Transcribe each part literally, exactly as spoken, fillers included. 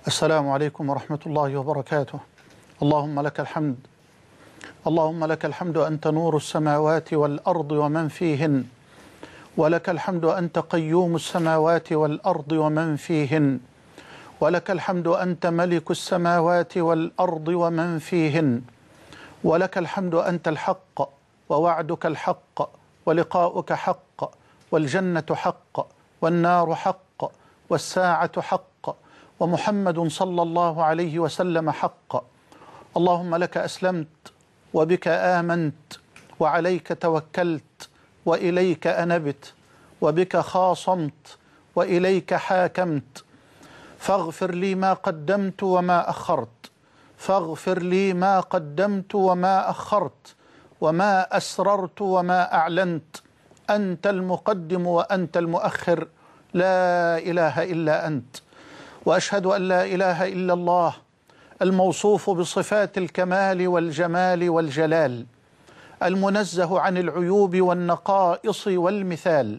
السلام عليكم ورحمة الله وبركاته. اللهم لك الحمد، اللهم لك الحمد أنت نور السماوات والأرض ومن فيهن، ولك الحمد أنت قيوم السماوات والأرض ومن فيهن، ولك الحمد أنت ملك السماوات والأرض ومن فيهن، ولك الحمد أنت الحق ووعدك الحق ولقاؤك حق والجنة حق والنار حق والساعة حق ومحمد صلى الله عليه وسلم حق. اللهم لك أسلمت وبك آمنت وعليك توكلت وإليك أنبت وبك خاصمت وإليك حاكمت، فاغفر لي ما قدمت وما أخرت، فاغفر لي ما قدمت وما أخرت وما أسررت وما أعلنت، أنت المقدم وأنت المؤخر، لا إله إلا أنت. وأشهد أن لا إله إلا الله الموصوف بصفات الكمال والجمال والجلال، المنزه عن العيوب والنقائص والمثال،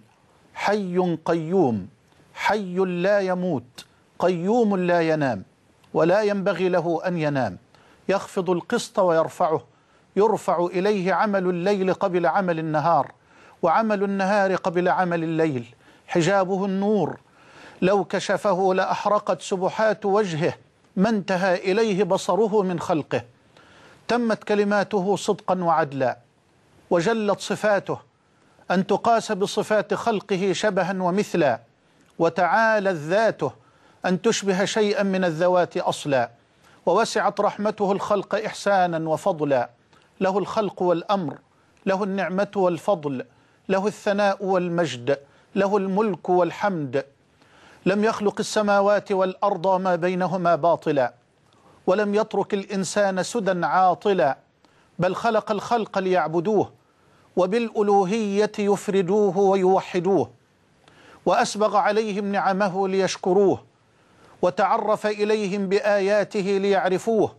حي قيوم، حي لا يموت، قيوم لا ينام ولا ينبغي له أن ينام، يخفض القسط ويرفعه، يرفع إليه عمل الليل قبل عمل النهار وعمل النهار قبل عمل الليل، حجابه النور، لو كشفه لأحرقت سبحات وجهه ما انتهى إليه بصره من خلقه، تمت كلماته صدقا وعدلا، وجلت صفاته أن تقاس بصفات خلقه شبها ومثلا، وتعالت ذاته أن تشبه شيئا من الذوات أصلا، ووسعت رحمته الخلق إحسانا وفضلا، له الخلق والأمر، له النعمة والفضل، له الثناء والمجد، له الملك والحمد. لم يخلق السماوات والأرض وما بينهما باطلا، ولم يترك الإنسان سدى عاطلا، بل خلق الخلق ليعبدوه وبالألوهية يفردوه ويوحدوه، وأسبغ عليهم نعمه ليشكروه، وتعرف إليهم بآياته ليعرفوه،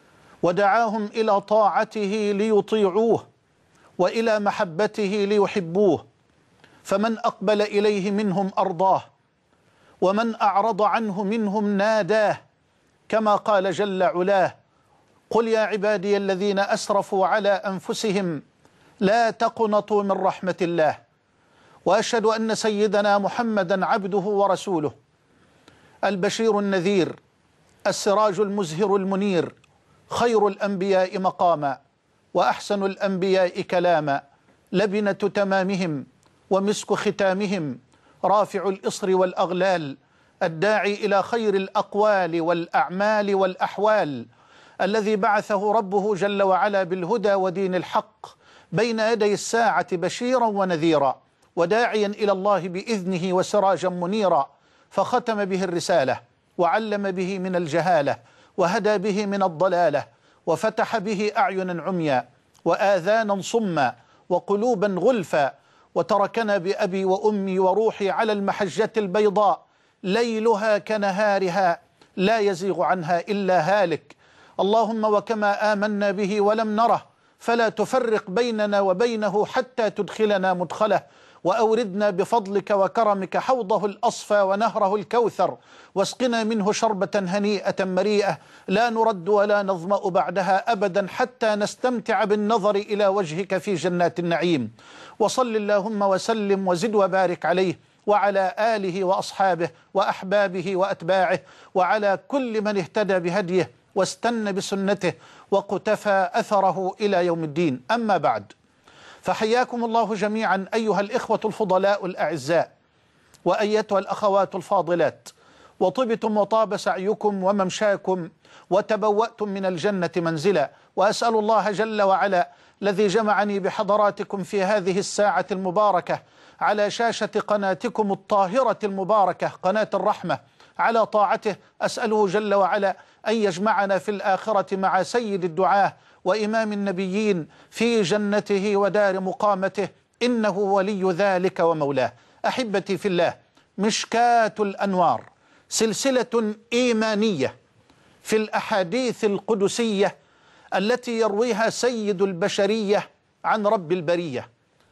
ودعاهم إلى طاعته ليطيعوه وإلى محبته ليحبوه، فمن أقبل إليه منهم أرضاه، ومن أعرض عنه منهم ناداه، كما قال جل علاه: قل يا عبادي الذين أسرفوا على أنفسهم لا تقنطوا من رحمة الله. وأشهد أن سيدنا محمدا عبده ورسوله، البشير النذير، السراج المزهر المنير، خير الأنبياء مقاما وأحسن الأنبياء كلاما، لبنة تمامهم ومسك ختامهم، رافع الإصر والأغلال، الداعي إلى خير الأقوال والأعمال والأحوال، الذي بعثه ربه جل وعلا بالهدى ودين الحق بين يدي الساعة بشيرا ونذيرا، وداعيا إلى الله بإذنه وسراجا منيرا، فختم به الرسالة وعلم به من الجهالة وهدى به من الضلالة، وفتح به أعينا عميا وآذانا صما وقلوبا غلفا، وتركنا بأبي وأمي وروحي على المحجة البيضاء ليلها كنهارها لا يزيغ عنها إلا هالك. اللهم وكما آمنا به ولم نره فلا تفرق بيننا وبينه حتى تدخلنا مدخله، وأوردنا بفضلك وكرمك حوضه الأصفى ونهره الكوثر، واسقنا منه شربة هنيئة مريئة لا نرد ولا نظمأ بعدها أبدا حتى نستمتع بالنظر إلى وجهك في جنات النعيم. وصل اللهم وسلم وزد وبارك عليه وعلى آله وأصحابه وأحبابه وأتباعه وعلى كل من اهتدى بهديه واستنى بسنته وقتفى أثره إلى يوم الدين. أما بعد، فحياكم الله جميعا أيها الإخوة الفضلاء الأعزاء وأيتها الأخوات الفاضلات، وطبتم وطاب سعيكم وممشاكم وتبوأتم من الجنة منزلا، وأسأل الله جل وعلا الذي جمعني بحضراتكم في هذه الساعة المباركة على شاشة قناتكم الطاهرة المباركة قناة الرحمة على طاعته، أسأله جل وعلا أن يجمعنا في الآخرة مع سيد الدعاة وإمام النبيين في جنته ودار مقامته، إنه ولي ذلك ومولاه. أحبتي في الله، مشكاة الأنوار سلسلة إيمانية في الأحاديث القدسية التي يرويها سيد البشرية عن رب البرية،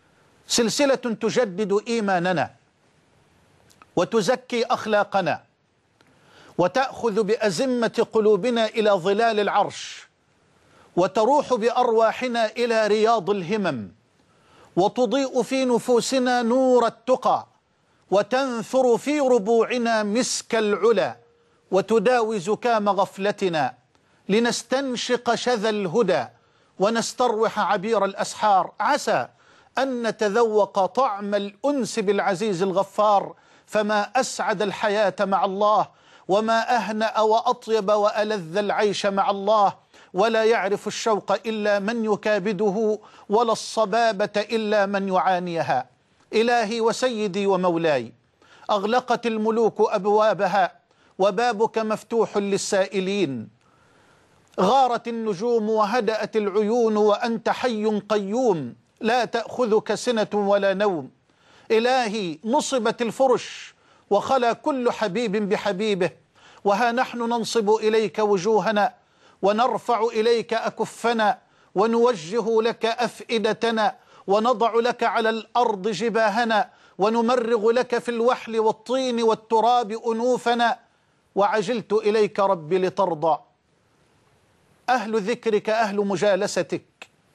سلسلة تجدد إيماننا وتزكي أخلاقنا وتأخذ بأزمة قلوبنا إلى ظلال العرش، وتروح بأرواحنا إلى رياض الهمم، وتضيء في نفوسنا نور التقى، وتنثر في ربوعنا مسك العلا، وتداوي زكام غفلتنا لنستنشق شذا الهدى ونستروح عبير الأسحار. عسى أن نتذوق طعم الأنس بالعزيز الغفار، فما أسعد الحياة مع الله، وما أهنأ وأطيب وألذ العيش مع الله، ولا يعرف الشوق إلا من يكابده، ولا الصبابة إلا من يعانيها. إلهي وسيدي ومولاي، أغلقت الملوك أبوابها وبابك مفتوح للسائلين، غارت النجوم وهدأت العيون وأنت حي قيوم لا تأخذك سنة ولا نوم. إلهي نصبت الفرش وخلا كل حبيب بحبيبه، وها نحن ننصب إليك وجوهنا ونرفع إليك أكفنا ونوجه لك أفئدتنا ونضع لك على الأرض جباهنا ونمرغ لك في الوحل والطين والتراب أنوفنا. وعجلت إليك ربي لترضى. أهل ذكرك أهل مجالستك،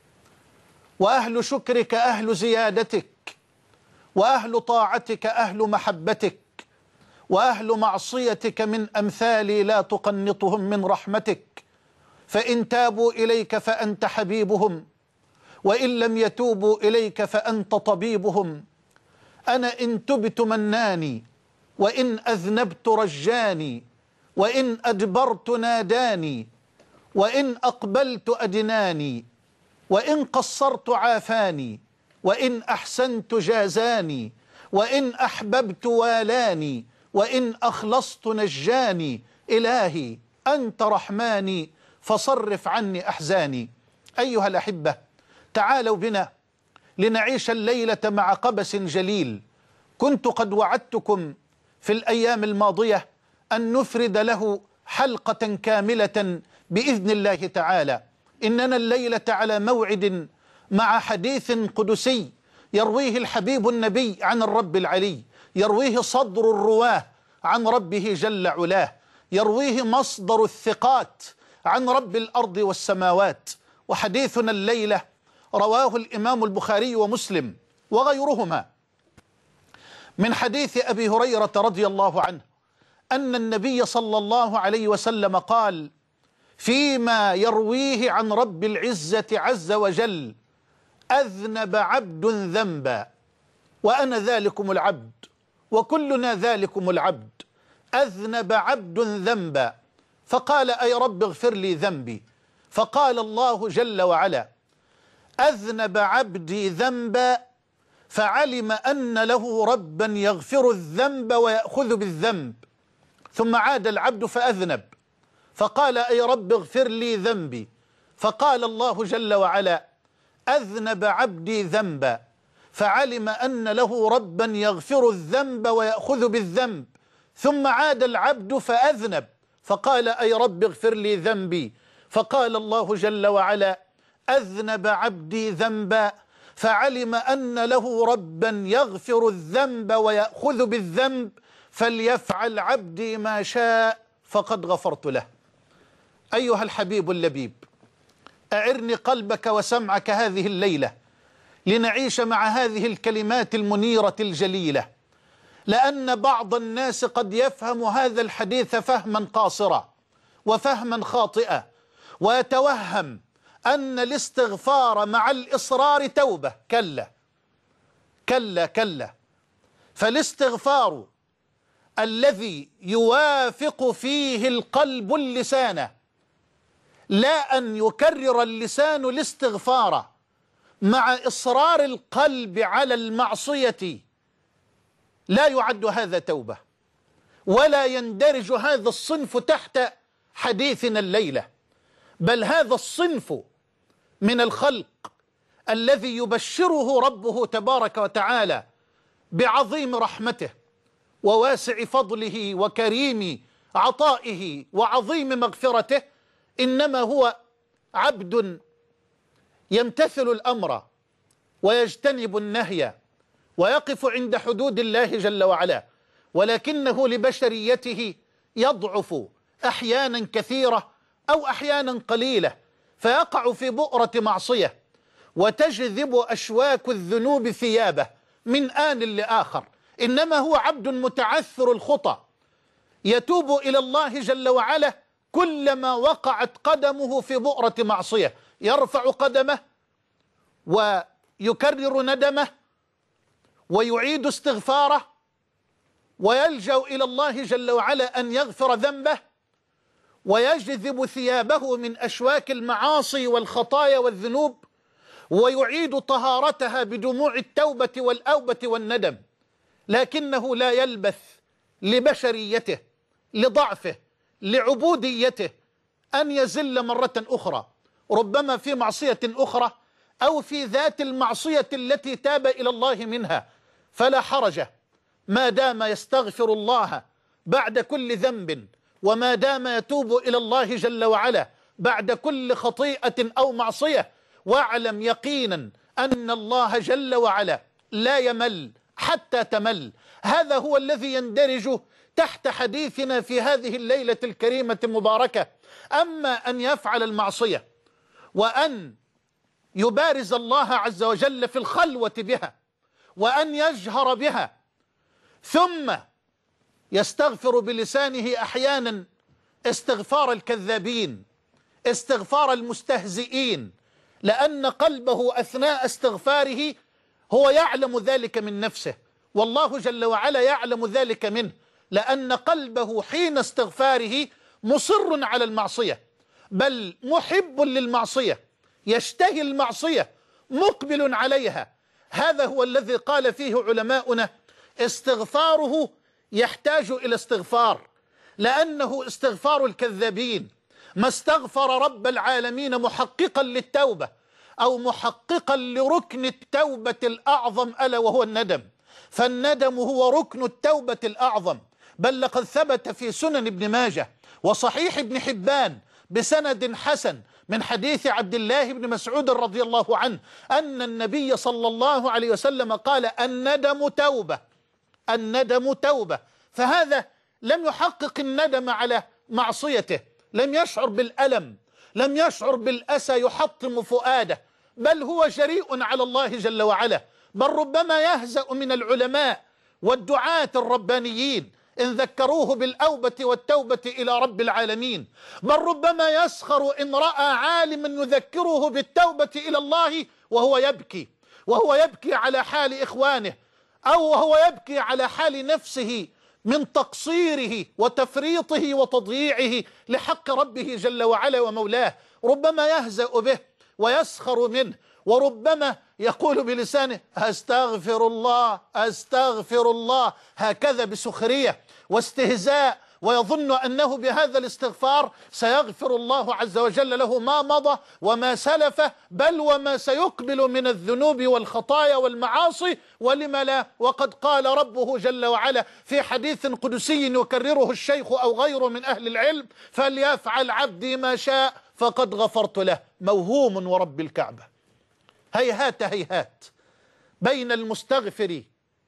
وأهل شكرك أهل زيادتك، وأهل طاعتك أهل محبتك، وأهل معصيتك من أمثالي لا تقنطهم من رحمتك. فإن تابوا إليك فأنت حبيبهم، وإن لم يتوبوا إليك فأنت طبيبهم. أنا إن تبت مناني، وإن أذنبت رجاني، وإن أدبرت ناداني، وإن أقبلت أدناني، وإن قصرت عافاني، وإن أحسنت جازاني، وإن أحببت والاني، وإن أخلصت نجاني. إلهي أنت رحماني فصرف عني أحزاني. أيها الأحبة، تعالوا بنا لنعيش الليلة مع قبس جليل كنت قد وعدتكم في الأيام الماضية أن نفرد له حلقة كاملة بإذن الله تعالى. إننا الليلة على موعد مع حديث قدسي يرويه الحبيب النبي عن الرب العلي، يرويه صدر الرواه عن ربه جل علاه، يرويه مصدر الثقات عن رب الأرض والسماوات. وحديثنا الليلة رواه الإمام البخاري ومسلم وغيرهما من حديث أبي هريرة رضي الله عنه أن النبي صلى الله عليه وسلم قال فيما يرويه عن رب العزة عز وجل: أذنب عبد ذنبا وأنا ذلكم العبد وكلنا ذلكم العبد. أذنب عبد ذنبا فقال: أي رب اغفر لي ذنبي. فقال الله جل وعلا: أذنب عبدي ذنبا فعلم أن له ربا يغفر الذنب ويأخذ بالذنب. ثم عاد العبد فأذنب فقال: أي رب اغفر لي ذنبي. فقال الله جل وعلا: أذنب عبدي ذنبا فعلم أن له ربا يغفر الذنب ويأخذ بالذنب. ثم عاد العبد فأذنب فقال: أي رب اغفر لي ذنبي. فقال الله جل وعلا: أذنب عبدي ذنبا فعلم أن له ربا يغفر الذنب ويأخذ بالذنب، فليفعل عبدي ما شاء فقد غفرت له. أيها الحبيب اللبيب، أعرني قلبك وسمعك هذه الليلة لنعيش مع هذه الكلمات المنيرة الجليلة، لأن بعض الناس قد يفهم هذا الحديث فهما قاصرا وفهما خاطئا، ويتوهم أن الاستغفار مع الإصرار توبة. كلا كلا كلا، فالاستغفار الذي يوافق فيه القلب اللسان، لا أن يكرر اللسان الاستغفار مع إصرار القلب على المعصية، لا يعد هذا توبة، ولا يندرج هذا الصنف تحت حديثنا الليلة، بل هذا الصنف من الخلق الذي يبشره ربه تبارك وتعالى بعظيم رحمته وواسع فضله وكريم عطائه وعظيم مغفرته، إنما هو عبد يمتثل الأمر ويجتنب النهي ويقف عند حدود الله جل وعلا، ولكنه لبشريته يضعف أحيانا كثيرة أو أحيانا قليلة، فيقع في بؤرة معصية وتجذب أشواك الذنوب ثيابه من آن لآخر، إنما هو عبد متعثر الخطى يتوب إلى الله جل وعلا كلما وقعت قدمه في بؤرة معصية، يرفع قدمه ويكرر ندمه ويعيد استغفاره ويلجأ إلى الله جل وعلا أن يغفر ذنبه، ويجذب ثيابه من أشواك المعاصي والخطايا والذنوب، ويعيد طهارتها بدموع التوبة والأوبة والندم، لكنه لا يلبث لبشريته، لضعفه، لعبوديته أن يزل مرة أخرى، ربما في معصية أخرى أو في ذات المعصية التي تاب إلى الله منها، فلا حرج ما دام يستغفر الله بعد كل ذنب، وما دام يتوب إلى الله جل وعلا بعد كل خطيئة أو معصية، واعلم يقينا أن الله جل وعلا لا يمل حتى تمل. هذا هو الذي يندرج تحت حديثنا في هذه الليلة الكريمة المباركة. أما أن يفعل المعصية وأن يبارز الله عز وجل في الخلوة بها وأن يجهر بها، ثم يستغفر بلسانه أحيانا استغفار الكذابين، استغفار المستهزئين، لأن قلبه أثناء استغفاره هو يعلم ذلك من نفسه، والله جل وعلا يعلم ذلك منه، لأن قلبه حين استغفاره مصر على المعصية، بل محب للمعصية، يشتهي المعصية، مقبل عليها. هذا هو الذي قال فيه علماؤنا استغفاره يحتاج إلى استغفار، لأنه استغفار الكذابين ما استغفر رب العالمين محققا للتوبة أو محققا لركن التوبة الأعظم ألا وهو الندم، فالندم هو ركن التوبة الأعظم. بل لقد ثبت في سنن ابن ماجه وصحيح ابن حبان بسند حسن من حديث عبد الله بن مسعود رضي الله عنه أن النبي صلى الله عليه وسلم قال الندم توبة، الندم توبة. فهذا لم يحقق الندم على معصيته، لم يشعر بالألم، لم يشعر بالأسى يحطم فؤاده، بل هو جريء على الله جل وعلا. بل ربما يهزأ من العلماء والدعاة الربانيين إن ذكروه بالأوبة والتوبة إلى رب العالمين، بل ربما يسخر إن رأى عالما يذكره بالتوبة إلى الله وهو يبكي، وهو يبكي على حال إخوانه، أو وهو يبكي على حال نفسه من تقصيره وتفريطه وتضييعه لحق ربه جل وعلا ومولاه. ربما يهزأ به ويسخر منه، وربما يقول بلسانه أستغفر الله أستغفر الله، هكذا بسخرية واستهزاء، ويظن أنه بهذا الاستغفار سيغفر الله عز وجل له ما مضى وما سلف، بل وما سيقبل من الذنوب والخطايا والمعاصي. ولم لا؟ وقد قال ربه جل وعلا في حديث قدسي يكرره الشيخ أو غيره من أهل العلم فليفعل عبدي ما شاء فقد غفرت له. موهوم ورب الكعبة، هيهات هيهات بين المستغفر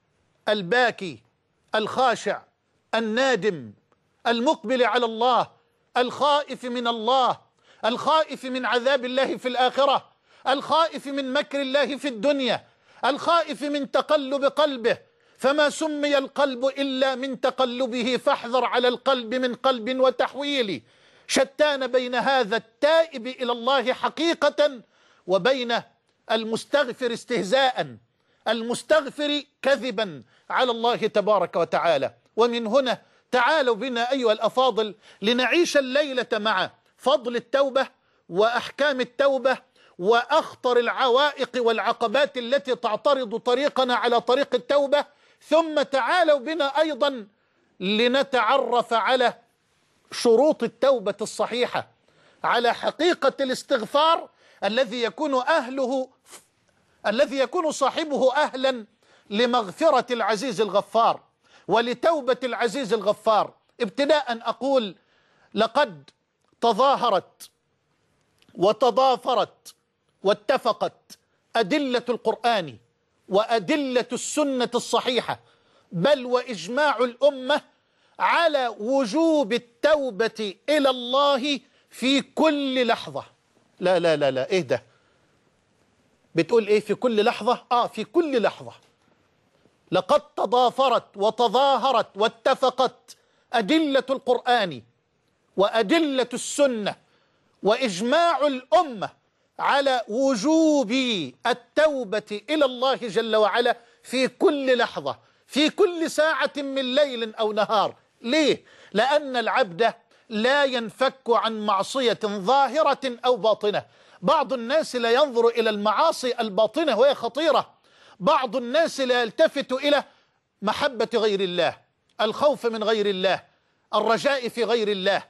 الباكي الخاشع النادم المقبل على الله الخائف من الله، الخائف من عذاب الله في الآخرة، الخائف من مكر الله في الدنيا، الخائف من تقلب قلبه، فما سمي القلب إلا من تقلبه فاحذر على القلب من قلب وتحويل. شتان بين هذا التائب إلى الله حقيقة وبين المستغفر استهزاء، المستغفر كذبا على الله تبارك وتعالى. ومن هنا تعالوا بنا أيها الأفاضل لنعيش الليلة مع فضل التوبة وأحكام التوبة وأخطر العوائق والعقبات التي تعترض طريقنا على طريق التوبة. ثم تعالوا بنا أيضا لنتعرف على شروط التوبة الصحيحة، على حقيقة الاستغفار الذي يكون أهله الذي يكون صاحبه أهلا لمغفرة العزيز الغفار ولتوبة العزيز الغفار. ابتداء أقول لقد تظاهرت وتضافرت واتفقت أدلة القرآن وأدلة السنة الصحيحة بل وإجماع الأمة على وجوب التوبة إلى الله في كل لحظة. لا لا لا لا، إيه ده؟ بتقول إيه في كل لحظة؟ آه في كل لحظة. لقد تضافرت وتظاهرت واتفقت أدلة القرآن وأدلة السنة وإجماع الأمة على وجوب التوبة إلى الله جل وعلا في كل لحظة، في كل ساعة من ليل أو نهار. ليه؟ لأن العبد لا ينفك عن معصية ظاهرة أو باطنة. بعض الناس لا ينظر إلى المعاصي الباطنة وهي خطيرة. بعض الناس لا يلتفت إلى محبة غير الله، الخوف من غير الله، الرجاء في غير الله،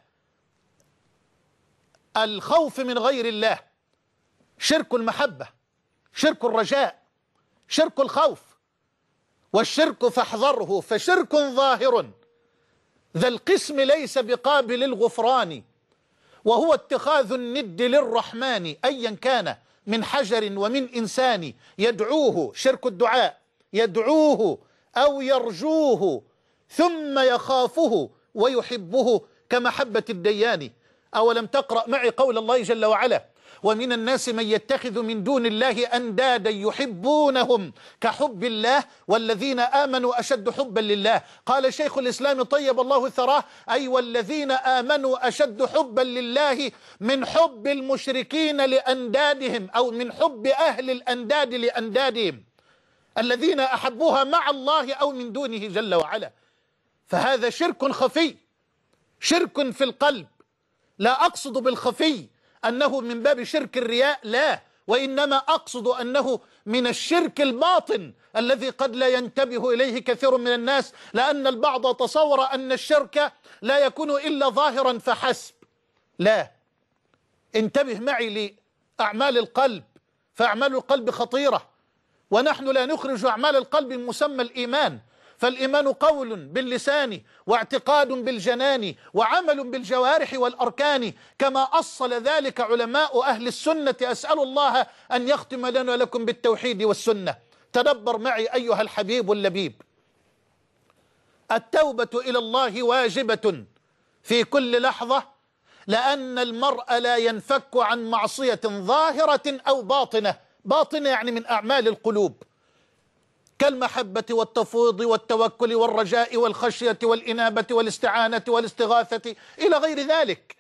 الخوف من غير الله، شرك المحبة، شرك الرجاء، شرك الخوف. والشرك فاحذره، فشرك ظاهر ذا القسم ليس بقابل الغفران، وهو اتخاذ الند للرحمن أيا كان من حجر ومن إنسان، يدعوه، شرك الدعاء، يدعوه أو يرجوه ثم يخافه ويحبه كمحبة الديان. أولم تقرأ معي قول الله جل وعلا: ومن الناس من يتخذ من دون الله أندادا يحبونهم كحب الله والذين آمنوا أشد حبا لله. قال شيخ الإسلام طيب الله ثراه: أي والذين آمنوا أشد حبا لله من حب المشركين لأندادهم، أو من حب أهل الأنداد لأندادهم الذين أحبوها مع الله أو من دونه جل وعلا. فهذا شرك خفي، شرك في القلب. لا أقصد بالخفي أنه من باب شرك الرياء، لا، وإنما أقصد أنه من الشرك الباطن الذي قد لا ينتبه إليه كثير من الناس، لأن البعض تصور أن الشرك لا يكون إلا ظاهرا فحسب. لا، انتبه معي لأعمال القلب، فأعمال القلب خطيرة، ونحن لا نخرج أعمال القلب من مسمى الإيمان. فالإيمان قول باللسان واعتقاد بالجنان وعمل بالجوارح والأركان، كما أصل ذلك علماء أهل السنة. أسأل الله أن يختم لنا ولكم بالتوحيد والسنة. تدبر معي أيها الحبيب اللبيب، التوبة إلى الله واجبة في كل لحظة، لأن المرء لا ينفك عن معصية ظاهرة أو باطنة. باطنة يعني من أعمال القلوب، كالمحبة والتفويض والتوكل والرجاء والخشية والإنابة والاستعانة والاستغاثة إلى غير ذلك.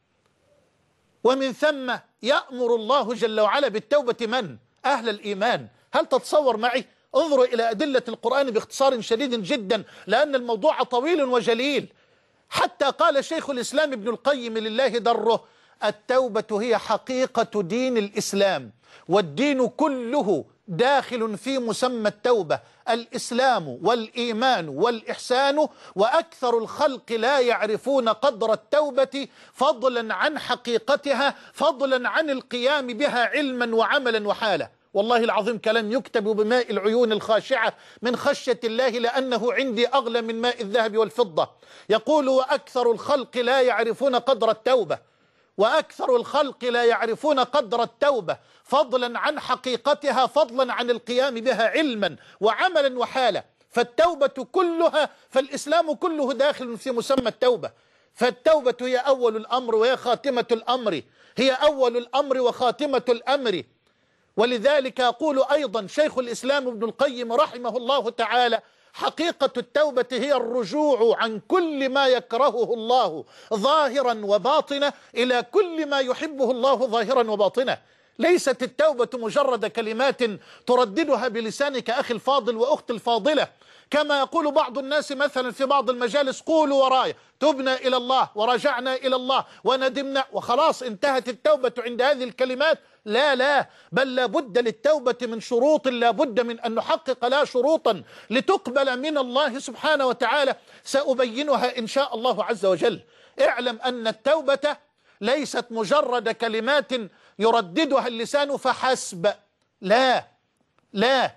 ومن ثم يأمر الله جل وعلا بالتوبة من؟ أهل الإيمان. هل تتصور معي؟ انظروا إلى أدلة القرآن باختصار شديد جدا، لأن الموضوع طويل وجليل. حتى قال شيخ الإسلام ابن القيم لله دره: التوبة هي حقيقة دين الإسلام، والدين كله داخل في مسمى التوبة، الإسلام والإيمان والإحسان. وأكثر الخلق لا يعرفون قدر التوبة فضلا عن حقيقتها، فضلا عن القيام بها علما وعملا وحالا. والله العظيم كلام يكتب بماء العيون الخاشعة من خشية الله، لأنه عندي أغلى من ماء الذهب والفضة. يقول: وأكثر الخلق لا يعرفون قدر التوبة، وأكثر الخلق لا يعرفون قدر التوبة فضلا عن حقيقتها، فضلا عن القيام بها علما وعملا وحالا. فالتوبة كلها، فالإسلام كله داخل في مسمى التوبة. فالتوبة هي أول الأمر وهي خاتمة الأمر، هي أول الأمر وخاتمة الأمر. ولذلك يقول أيضا شيخ الإسلام ابن القيم رحمه الله تعالى: حقيقة التوبة هي الرجوع عن كل ما يكرهه الله ظاهرا وباطنا إلى كل ما يحبه الله ظاهرا وباطنا. ليست التوبة مجرد كلمات ترددها بلسانك أخي الفاضل وأختي الفاضلة، كما يقول بعض الناس مثلا في بعض المجالس: قولوا وراي، تبنا إلى الله ورجعنا إلى الله وندمنا، وخلاص انتهت التوبة عند هذه الكلمات. لا لا، بل لا بد للتوبة من شروط، لا بد من أن نحقق لها شروطا لتقبل من الله سبحانه وتعالى، سأبينها إن شاء الله عز وجل. اعلم أن التوبة ليست مجرد كلمات يرددها اللسان فحسب، لا لا،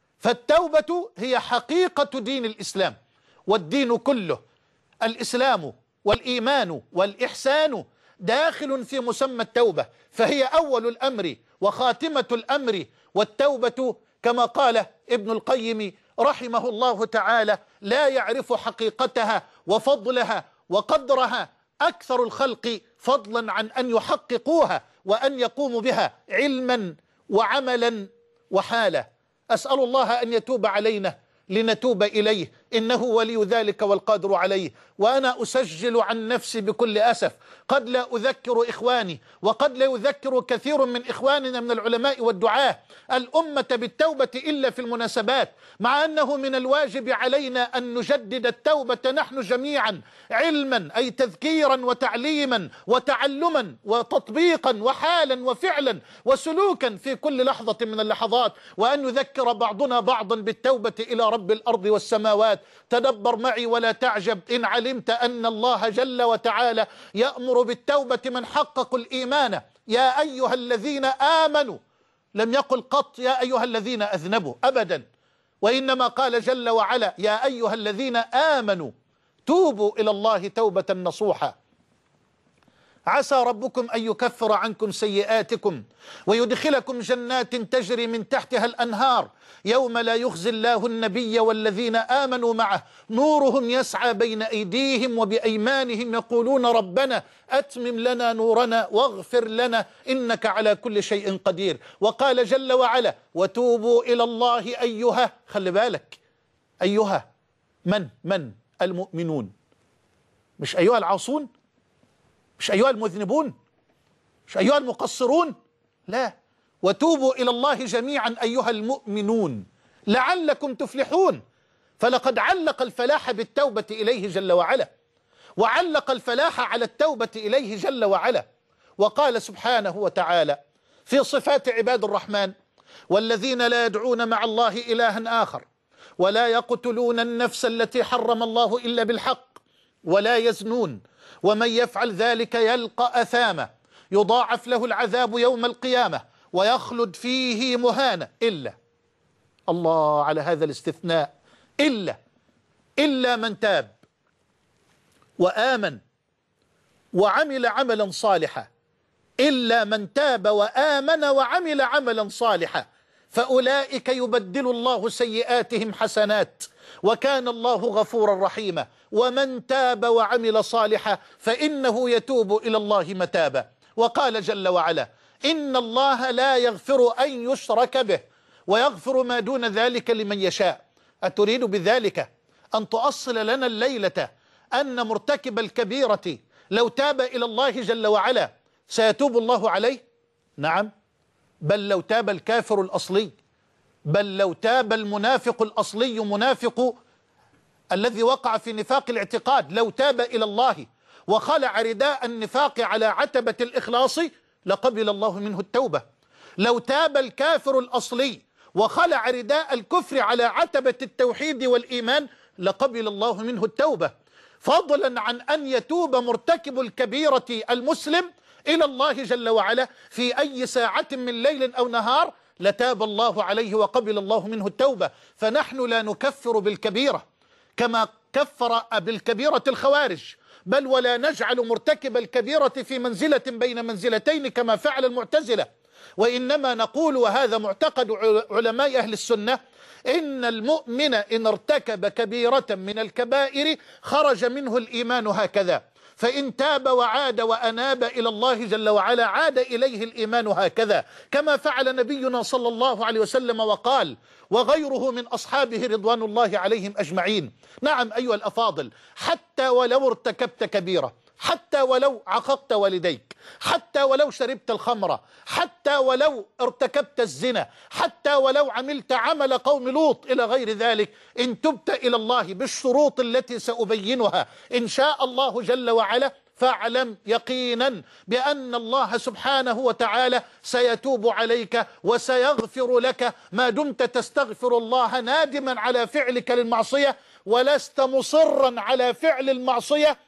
فالتوبة هي حقيقة دين الإسلام، والدين كله، الإسلام والإيمان والإحسان، داخل في مسمى التوبة، فهي أول الأمر وخاتمة الأمر. والتوبة كما قال ابن القيم رحمه الله تعالى لا يعرف حقيقتها وفضلها وقدرها أكثر الخلق فضلا عن أن يحققوها وأن يقوموا بها علما وعملا وحالا. أسأل الله أن يتوب علينا لنتوب إليه، إنه ولي ذلك والقادر عليه. وأنا أسجل عن نفسي بكل أسف، قد لا أذكر إخواني وقد لا يذكر كثير من إخواننا من العلماء والدعاة الأمة بالتوبة إلا في المناسبات، مع أنه من الواجب علينا أن نجدد التوبة نحن جميعا علما، أي تذكيرا وتعليما وتعلما وتطبيقا وحالا وفعلا وسلوكا في كل لحظة من اللحظات، وأن يذكر بعضنا بعضا بالتوبة إلى رب الأرض والسماوات. تدبر معي ولا تعجب إن علمت أن الله جل وتعالى يأمر بالتوبة من حققوا الإيمان. يا أيها الذين آمنوا، لم يقل قط يا أيها الذين أذنبوا أبدا، وإنما قال جل وعلا يا أيها الذين آمنوا توبوا إلى الله توبة نصوحا. عسى ربكم أن يكفر عنكم سيئاتكم ويدخلكم جنات تجري من تحتها الأنهار يوم لا يخزي الله النبي والذين آمنوا معه نورهم يسعى بين أيديهم وبأيمانهم يقولون ربنا أتمم لنا نورنا واغفر لنا إنك على كل شيء قدير. وقال جل وعلا وتوبوا إلى الله أيها، خلي بالك، أيها من من المؤمنون، مش أيها العاصون، مش أيها المذنبون، مش أيها المقصرون، لا، وتوبوا إلى الله جميعا أيها المؤمنون لعلكم تفلحون. فلقد علق الفلاح بالتوبة إليه جل وعلا، وعلق الفلاح على التوبة إليه جل وعلا، وقال سبحانه وتعالى في صفات عباد الرحمن والذين لا يدعون مع الله إلها آخر ولا يقتلون النفس التي حرم الله إلا بالحق ولا يزنون ومن يفعل ذلك يلقى أثاما يضاعف له العذاب يوم القيامة ويخلد فيه مهانا إلا، الله على هذا الاستثناء، إلا إلا من تاب وآمن وعمل عملا صالحا، إلا من تاب وآمن وعمل عملا صالحا فأولئك يبدل الله سيئاتهم حسنات وكان الله غفورا رحيما. ومن تاب وعمل صالحا فإنه يتوب إلى الله متابا. وقال جل وعلا إن الله لا يغفر أن يشرك به ويغفر ما دون ذلك لمن يشاء. أتريد بذلك أن تؤصل لنا الليلة أن مرتكب الكبيرة لو تاب إلى الله جل وعلا سيتوب الله عليه؟ نعم، بل لو تاب الكافر الأصلي، بل لو تاب المنافق الأصلي منافق الذي وقع في نفاق الاعتقاد، لو تاب إلى الله وخلع رداء النفاق على عتبة الإخلاص لقبل الله منه التوبة. لو تاب الكافر الأصلي وخلع رداء الكفر على عتبة التوحيد والإيمان لقبل الله منه التوبة، فضلا عن أن يتوب مرتكب الكبيرة المسلم إلى الله جل وعلا في أي ساعة من ليل أو نهار لتاب الله عليه وقبل الله منه التوبة. فنحن لا نكفر بالكبيرة كما كفر بالكبيرة الخوارج، بل ولا نجعل مرتكب الكبيرة في منزلة بين منزلتين كما فعل المعتزلة، وإنما نقول وهذا معتقد علماء أهل السنة إن المؤمن إن ارتكب كبيرة من الكبائر خرج منه الإيمان هكذا، فإن تاب وعاد وأناب إلى الله جل وعلا عاد إليه الإيمان هكذا، كما فعل نبينا صلى الله عليه وسلم وقال وغيره من أصحابه رضوان الله عليهم أجمعين. نعم أيها الأفاضل، حتى ولو ارتكبت كبيرة، حتى ولو عققت والديك، حتى ولو شربت الخمر، حتى ولو ارتكبت الزنا، حتى ولو عملت عمل قوم لوط إلى غير ذلك، إن تبت إلى الله بالشروط التي سأبينها إن شاء الله جل وعلا فاعلم يقينا بأن الله سبحانه وتعالى سيتوب عليك وسيغفر لك ما دمت تستغفر الله نادما على فعلك للمعصية ولست مصرا على فعل المعصية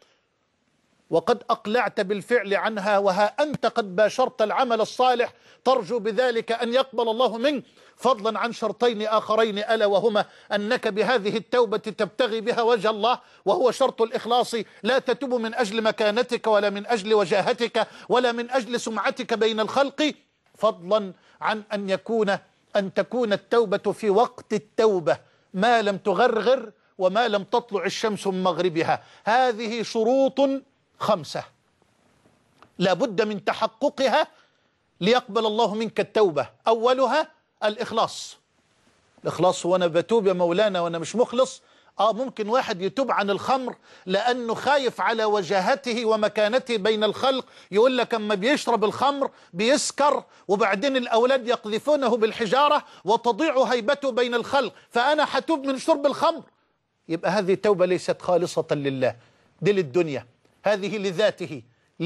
وقد أقلعت بالفعل عنها، وها أنت قد باشرت العمل الصالح ترجو بذلك أن يقبل الله منك، فضلا عن شرطين آخرين ألا وهما أنك بهذه التوبة تبتغي بها وجه الله، وهو شرط الإخلاص، لا تتوب من أجل مكانتك ولا من أجل وجاهتك ولا من أجل سمعتك بين الخلق، فضلا عن أن يكون أن تكون التوبة في وقت التوبة ما لم تغرغر وما لم تطلع الشمس من مغربها. هذه شروط خمسة لا بد من تحققها ليقبل الله منك التوبة. أولها الإخلاص. الإخلاص، وأنا بتوب يا مولانا وأنا مش مخلص. آه ممكن واحد يتوب عن الخمر لأنه خايف على وجاهته ومكانته بين الخلق، يقول لك أما بيشرب الخمر بيسكر وبعدين الأولاد يقذفونه بالحجارة وتضيع هيبته بين الخلق، فأنا حتوب من شرب الخمر. يبقى هذه توبة ليست خالصة لله، دي للدنيا، هذه لذاته،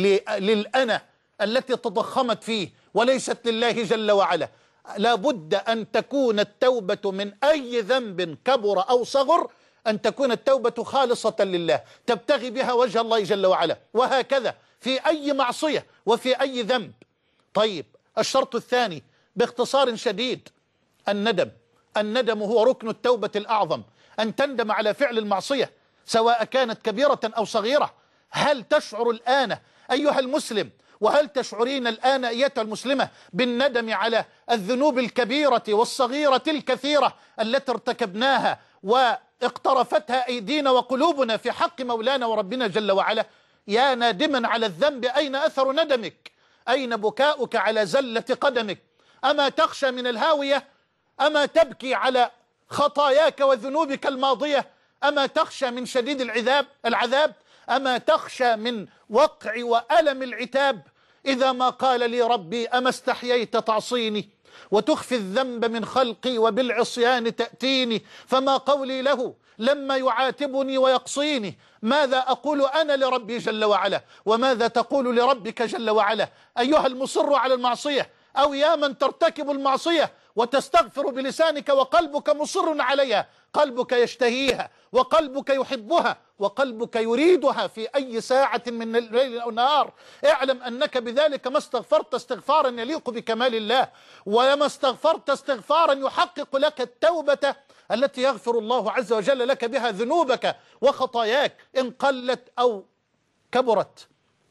للأنا التي تضخمت فيه وليست لله جل وعلا. لا بد أن تكون التوبة من أي ذنب كبر أو صغر، أن تكون التوبة خالصة لله تبتغي بها وجه الله جل وعلا، وهكذا في أي معصية وفي أي ذنب. طيب، الشرط الثاني باختصار شديد الندم. الندم هو ركن التوبة الأعظم، أن تندم على فعل المعصية سواء كانت كبيرة أو صغيرة. هل تشعر الآن أيها المسلم، وهل تشعرين الآن أيتها المسلمة بالندم على الذنوب الكبيرة والصغيرة الكثيرة التي ارتكبناها واقترفتها أيدينا وقلوبنا في حق مولانا وربنا جل وعلا؟ يا نادما على الذنب، أين أثر ندمك؟ أين بكاؤك على زلة قدمك؟ أما تخشى من الهاوية؟ أما تبكي على خطاياك وذنوبك الماضية؟ أما تخشى من شديد العذاب العذاب؟ أما تخشى من وقع وألم العتاب؟ إذا ما قال لي ربي أما استحييت تعصيني وتخفي الذنب من خلقي وبالعصيان تأتيني، فما قولي له لما يعاتبني ويقصيني؟ ماذا أقول أنا لربي جل وعلا، وماذا تقول لربك جل وعلا؟ أيها المصر على المعصية، أو يا من ترتكب المعصية وتستغفر بلسانك وقلبك مصر عليها، قلبك يشتهيها وقلبك يحبها وقلبك يريدها في أي ساعة من الليل أو النهار، اعلم أنك بذلك ما استغفرت استغفارا يليق بكمال الله، وما استغفرت استغفارا يحقق لك التوبة التي يغفر الله عز وجل لك بها ذنوبك وخطاياك إن قلت أو كبرت.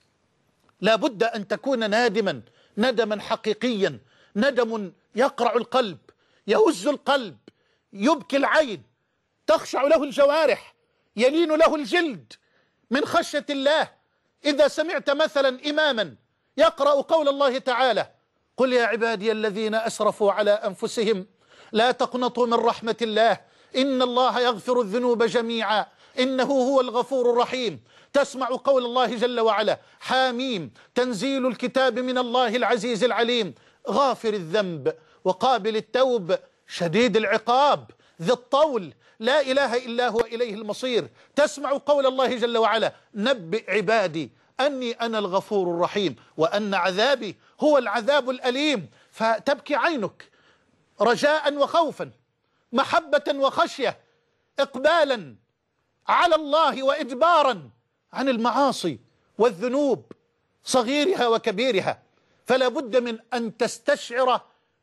لا بد أن تكون نادما ندما حقيقيا، ندم يقرع القلب، يهز القلب، يبكي العين، تخشع له الجوارح، يلين له الجلد من خشية الله. إذا سمعت مثلا إماما يقرأ قول الله تعالى: قل يا عبادي الذين أسرفوا على أنفسهم لا تقنطوا من رحمة الله إن الله يغفر الذنوب جميعا إنه هو الغفور الرحيم، تسمع قول الله جل وعلا: حاميم تنزيل الكتاب من الله العزيز العليم غافر الذنب وقابل التوب شديد العقاب ذي الطول لا إله إلا هو إليه المصير، تسمع قول الله جل وعلا: نبئ عبادي أني أنا الغفور الرحيم وأن عذابي هو العذاب الأليم. فتبكي عينك رجاء وخوفا، محبة وخشية، إقبالا على الله وإجبارا عن المعاصي والذنوب صغيرها وكبيرها. فلا بد من أن تستشعر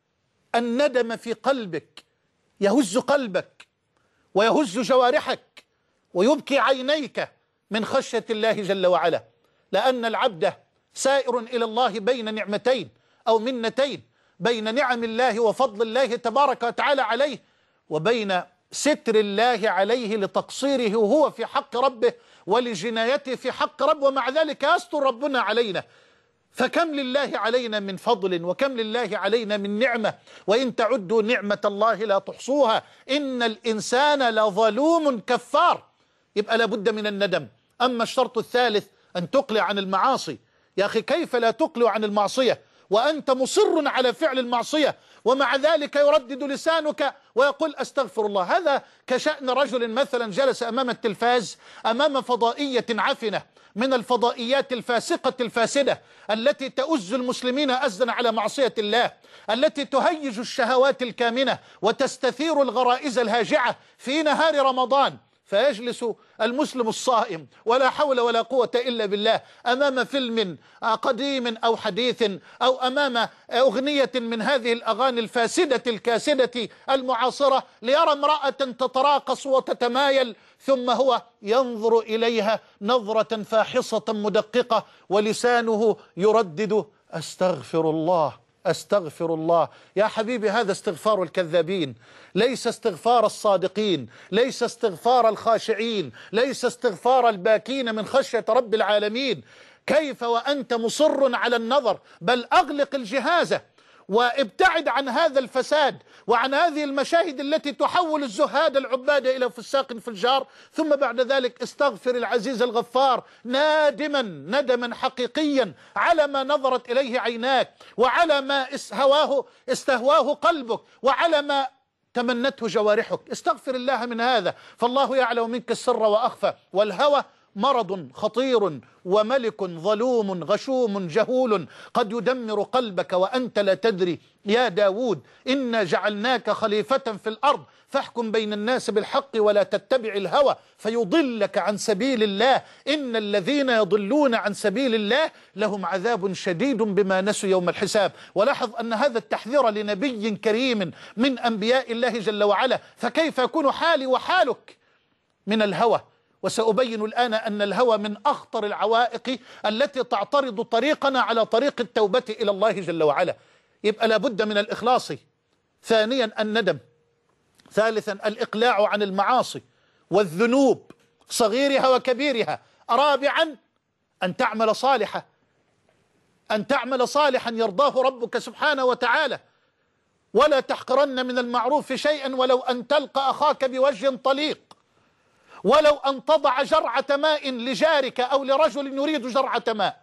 الندم في قلبك، يهز قلبك ويهز جوارحك ويبكي عينيك من خشية الله جل وعلا، لأن العبد سائر إلى الله بين نعمتين أو منتين، بين نعم الله وفضل الله تبارك وتعالى عليه، وبين ستر الله عليه لتقصيره هو في حق ربه ولجنايته في حق ربه، ومع ذلك يستر ربنا علينا. فكم لله علينا من فضل وكم لله علينا من نعمة، وإن تعدوا نعمة الله لا تحصوها إن الإنسان لظلوم كفار. يبقى لابد من الندم. أما الشرط الثالث أن تقلع عن المعاصي. يا أخي كيف لا تقلع عن المعصية وأنت مصر على فعل المعصية ومع ذلك يردد لسانك ويقول أستغفر الله؟ هذا كشأن رجل مثلا جلس أمام التلفاز أمام فضائية عفنة من الفضائيات الفاسقة الفاسدة التي تؤز المسلمين أزا على معصية الله، التي تهيج الشهوات الكامنة وتستثير الغرائز الهاجعة في نهار رمضان. فيجلس المسلم الصائم ولا حول ولا قوة إلا بالله أمام فيلم قديم أو حديث أو أمام أغنية من هذه الأغاني الفاسدة الكاسدة المعاصرة ليرى امرأة تتراقص وتتمايل، ثم هو ينظر إليها نظرة فاحصة مدققة ولسانه يردد أستغفر الله أستغفر الله. يا حبيبي هذا استغفار الكذابين، ليس استغفار الصادقين، ليس استغفار الخاشعين، ليس استغفار الباكين من خشية رب العالمين. كيف وأنت مصر على النظر؟ بل أغلق الجهاز وابتعد عن هذا الفساد وعن هذه المشاهد التي تحول الزهاد العباد إلى فساق فجار. ثم بعد ذلك استغفر العزيز الغفار نادما ندما حقيقيا على ما نظرت إليه عيناك، وعلى ما هواه استهواه قلبك، وعلى ما تمنته جوارحك. استغفر الله من هذا، فالله يعلم منك السر وأخفى. والهوى مرض خطير وملك ظلوم غشوم جهول قد يدمر قلبك وأنت لا تدري. يا داود إنا جعلناك خليفة في الأرض فاحكم بين الناس بالحق ولا تتبع الهوى فيضلك عن سبيل الله إن الذين يضلون عن سبيل الله لهم عذاب شديد بما نسوا يوم الحساب. ولاحظ أن هذا التحذير لنبي كريم من أنبياء الله جل وعلا، فكيف يكون حالي وحالك من الهوى؟ وسأبين الآن أن الهوى من أخطر العوائق التي تعترض طريقنا على طريق التوبة إلى الله جل وعلا. يبقى لابد من الإخلاص، ثانيا الندم، ثالثا الإقلاع عن المعاصي والذنوب صغيرها وكبيرها، رابعا أن تعمل صالحا، أن تعمل صالحا يرضاه ربك سبحانه وتعالى. ولا تحقرن من المعروف شيئا ولو أن تلقى أخاك بوجه طليق، ولو أن تضع جرعة ماء لجارك أو لرجل يريد جرعة ماء،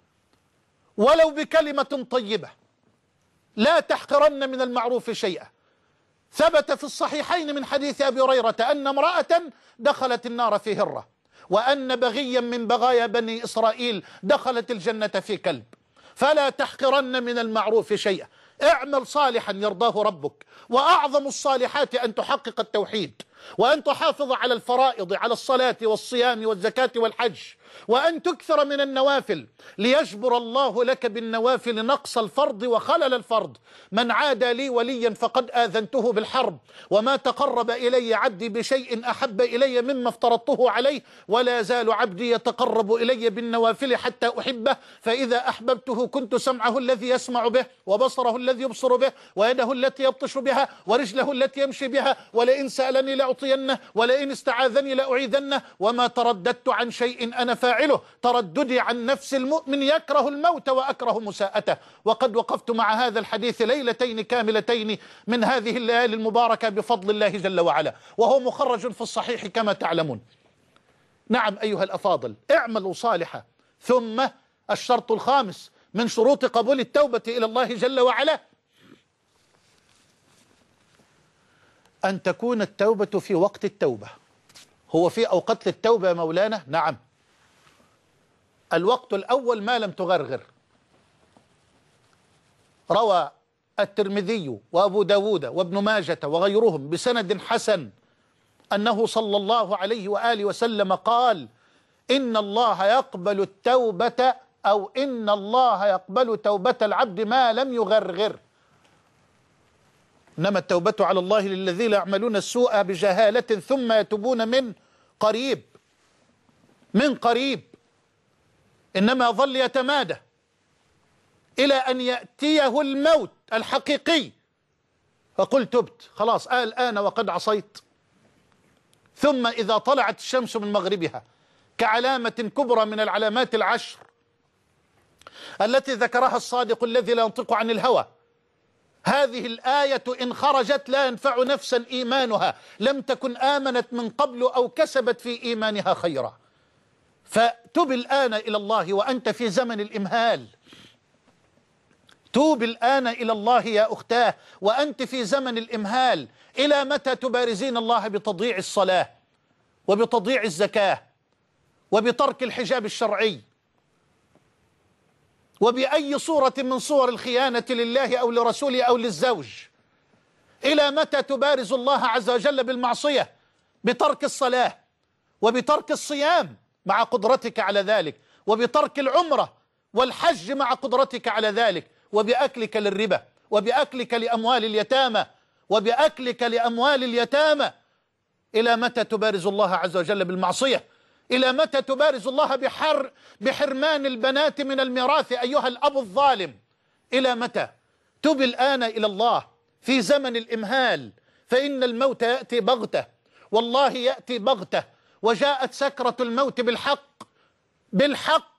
ولو بكلمة طيبة. لا تحقرن من المعروف شيئا. ثبت في الصحيحين من حديث أبي هريرة أن امرأة دخلت النار في هرة، وأن بغيا من بغايا بني إسرائيل دخلت الجنة في كلب. فلا تحقرن من المعروف شيئا، اعمل صالحا يرضاه ربك. وأعظم الصالحات أن تحقق التوحيد، وأن تحافظ على الفرائض، على الصلاة والصيام والزكاة والحج، وأن تكثر من النوافل ليجبر الله لك بالنوافل نقص الفرض وخلل الفرض. من عادى لي وليا فقد آذنته بالحرب، وما تقرب إلي عبدي بشيء أحب إلي مما افترضته عليه، ولا يزال عبدي يتقرب إلي بالنوافل حتى أحبه، فإذا أحببته كنت سمعه الذي يسمع به، وبصره الذي يبصر به، ويده التي يبطش بها، ورجله التي يمشي بها، ولئن سألني لأعطينه، ولئن استعاذني لأعيذنه. وما ترددت عن شيء أنا فاعله، ترددي عن نفس المؤمن يكره الموت وأكره مساءته. وقد وقفت مع هذا الحديث ليلتين كاملتين من هذه الليالي المباركة بفضل الله جل وعلا، وهو مخرج في الصحيح كما تعلمون. نعم أيها الأفاضل، اعملوا صالحا. ثم الشرط الخامس من شروط قبول التوبة إلى الله جل وعلا أن تكون التوبة في وقت التوبة. هو في أوقات للتوبة يا مولانا؟ نعم. الوقت الأول ما لم تغرغر. روى الترمذي وأبو داود وابن ماجة وغيرهم بسند حسن أنه صلى الله عليه وآله وسلم قال: إن الله يقبل التوبة أو إن الله يقبل توبة العبد ما لم يغرغر. إنما التوبة على الله للذين يعملون السوء بجهالة ثم يتوبون من قريب، من قريب. إنما ظل يتمادى إلى أن يأتيه الموت الحقيقي فقل تبت خلاص الآن وقد عصيت. ثم إذا طلعت الشمس من مغربها كعلامة كبرى من العلامات العشر التي ذكرها الصادق الذي لا ينطق عن الهوى، هذه الآية إن خرجت لا ينفع نفسا إيمانها لم تكن آمنت من قبل أو كسبت في إيمانها خيرا. فتب الآن إلى الله وأنت في زمن الإمهال. توب الآن إلى الله يا أختاه وأنت في زمن الإمهال. إلى متى تبارزين الله بتضييع الصلاة وبتضييع الزكاة وبترك الحجاب الشرعي وبأي صورة من صور الخيانة لله أو لرسوله أو للزوج؟ إلى متى تبارز الله عز وجل بالمعصية بترك الصلاة وبترك الصيام مع قدرتك على ذلك، وبترك العمرة والحج مع قدرتك على ذلك، وبأكلك للربا وبأكلك لأموال اليتامى وبأكلك لأموال اليتامى؟ إلى متى تبارز الله عز وجل بالمعصية؟ إلى متى تبارز الله بحر بحرمان البنات من الميراث أيها الأب الظالم؟ إلى متى؟ تب الآن إلى الله في زمن الإمهال، فإن الموت يأتي بغتة، والله يأتي بغتة، وجاءت سكرة الموت بالحق بالحق،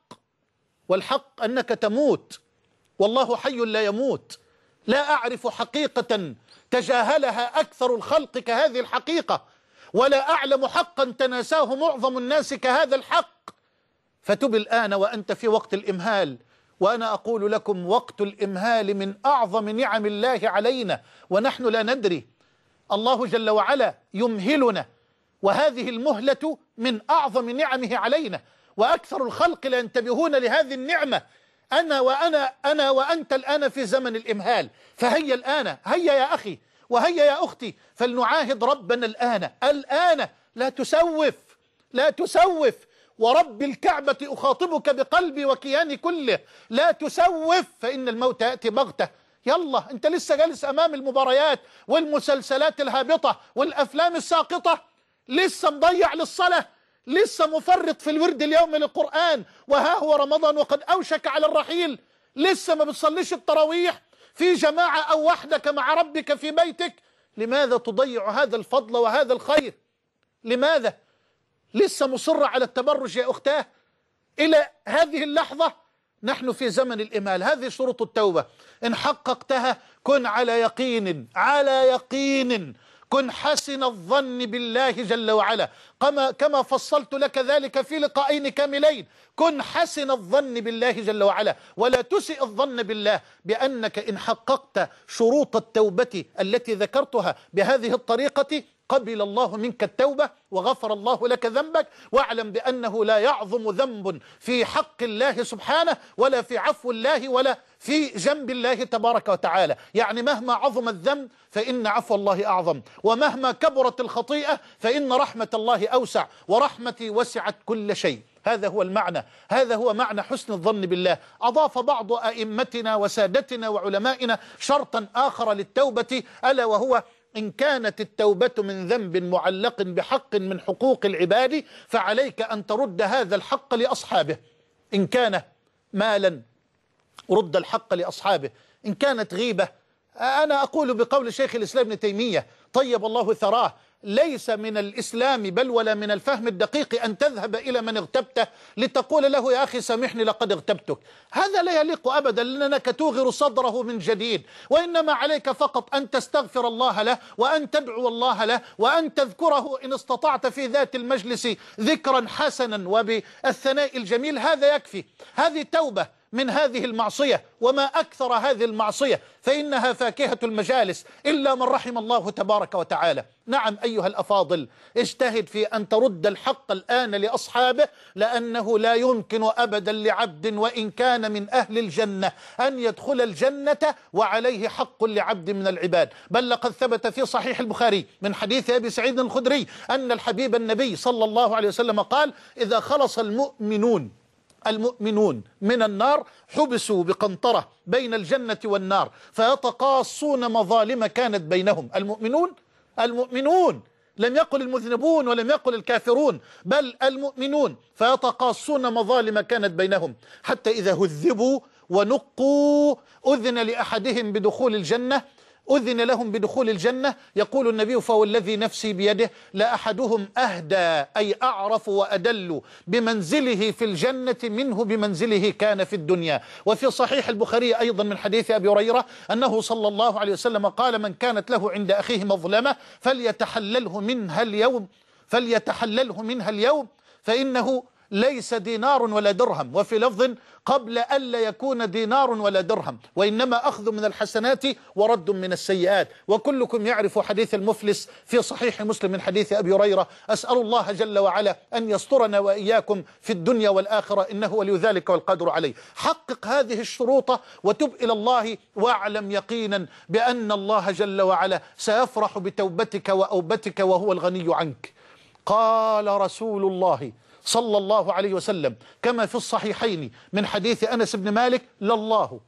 والحق أنك تموت، والله حي لا يموت. لا أعرف حقيقة تجاهلها أكثر الخلق كهذه الحقيقة، ولا أعلم حقا تناساه معظم الناس كهذا الحق. فتب الآن وأنت في وقت الإمهال، وأنا أقول لكم وقت الإمهال من أعظم نعم الله علينا ونحن لا ندري. الله جل وعلا يمهلنا، وهذه المهلة من أعظم نعمه علينا، وأكثر الخلق لا ينتبهون لهذه النعمة. أنا وأنا أنا وأنت الآن في زمن الإمهال، فهيا الآن، هيا يا أخي وهيا يا أختي، فلنعاهد ربنا الآن الآن. لا تسوف لا تسوف، ورب الكعبة أخاطبك بقلبي وكياني كله، لا تسوف، فإن الموت يأتي بغتة. يلا أنت لسه جالس أمام المباريات والمسلسلات الهابطة والأفلام الساقطة، لسه مضيع للصلاة، لسه مفرط في الورد اليومي للقرآن، وها هو رمضان وقد أوشك على الرحيل، لسه ما بتصليش التراويح في جماعة أو وحدك مع ربك في بيتك. لماذا تضيع هذا الفضل وهذا الخير؟ لماذا لسه مصرة على التبرج يا أختاه؟ إلى هذه اللحظة نحن في زمن الإمهال. هذه شروط التوبة، إن حققتها كن على يقين على يقين كن حسن الظن بالله جل وعلا، كما كما فصلت لك ذلك في لقاءين كاملين. كن حسن الظن بالله جل وعلا، ولا تسئ الظن بالله، بأنك إن حققت شروط التوبة التي ذكرتها بهذه الطريقة قبل الله منك التوبة وغفر الله لك ذنبك. واعلم بأنه لا يعظم ذنب في حق الله سبحانه، ولا في عفو الله، ولا في جنب الله تبارك وتعالى. يعني مهما عظم الذنب فإن عفو الله أعظم، ومهما كبرت الخطيئة فإن رحمة الله أوسع، ورحمتي وسعت كل شيء. هذا هو المعنى، هذا هو معنى حسن الظن بالله. أضاف بعض أئمتنا وسادتنا وعلمائنا شرطا آخر للتوبة، ألا وهو إن كانت التوبة من ذنب معلق بحق من حقوق العباد فعليك أن ترد هذا الحق لأصحابه. إن كان مالا رد الحق لأصحابه، إن كانت غيبة. أنا أقول بقول شيخ الإسلام ابن تيمية طيب الله ثراه: ليس من الإسلام بل ولا من الفهم الدقيق أن تذهب إلى من اغتبته لتقول له يا أخي سامحني لقد اغتبتك. هذا لا يليق أبدا، لأنك توغر صدره من جديد، وإنما عليك فقط أن تستغفر الله له، وأن تدعو الله له، وأن تذكره إن استطعت في ذات المجلس ذكرا حسنا وبالثناء الجميل، هذا يكفي. هذه توبة من هذه المعصية، وما أكثر هذه المعصية، فإنها فاكهة المجالس إلا من رحم الله تبارك وتعالى. نعم أيها الأفاضل، اجتهد في أن ترد الحق الآن لأصحابه، لأنه لا يمكن أبدا لعبد وإن كان من أهل الجنة أن يدخل الجنة وعليه حق لعبد من العباد. بل لقد ثبت في صحيح البخاري من حديث أبي سعيد الخدري أن الحبيب النبي صلى الله عليه وسلم قال: إذا خلص المؤمنون المؤمنون من النار حبسوا بقنطرة بين الجنة والنار فيتقاصون مظالم كانت بينهم. المؤمنون المؤمنون لم يقل المذنبون ولم يقل الكافرون، بل المؤمنون، فيتقاصون مظالم كانت بينهم، حتى إذا هذبوا ونقوا أذن لأحدهم بدخول الجنة أذن لهم بدخول الجنة. يقول النبي: فهو الذي نفسي بيده لأحدهم أهدى، أي أعرف وأدل بمنزله في الجنة منه بمنزله كان في الدنيا. وفي صحيح البخاري أيضا من حديث أبي هريرة أنه صلى الله عليه وسلم قال: من كانت له عند أخيه مظلمة فليتحلله منها اليوم فليتحلله منها اليوم فإنه ليس دينار ولا درهم. وفي لفظ: قبل ألا يكون دينار ولا درهم، وإنما أخذ من الحسنات ورد من السيئات. وكلكم يعرف حديث المفلس في صحيح مسلم من حديث أبي هريرة. أسأل الله جل وعلا أن يسترنا وإياكم في الدنيا والآخرة، إنه ولي ذلك والقادر عليه. حقق هذه الشروط وتب إلى الله، واعلم يقينا بأن الله جل وعلا سيفرح بتوبتك وأوبتك وهو الغني عنك. قال رسول الله صلى الله عليه وسلم كما في الصحيحين من حديث أنس بن مالك: لله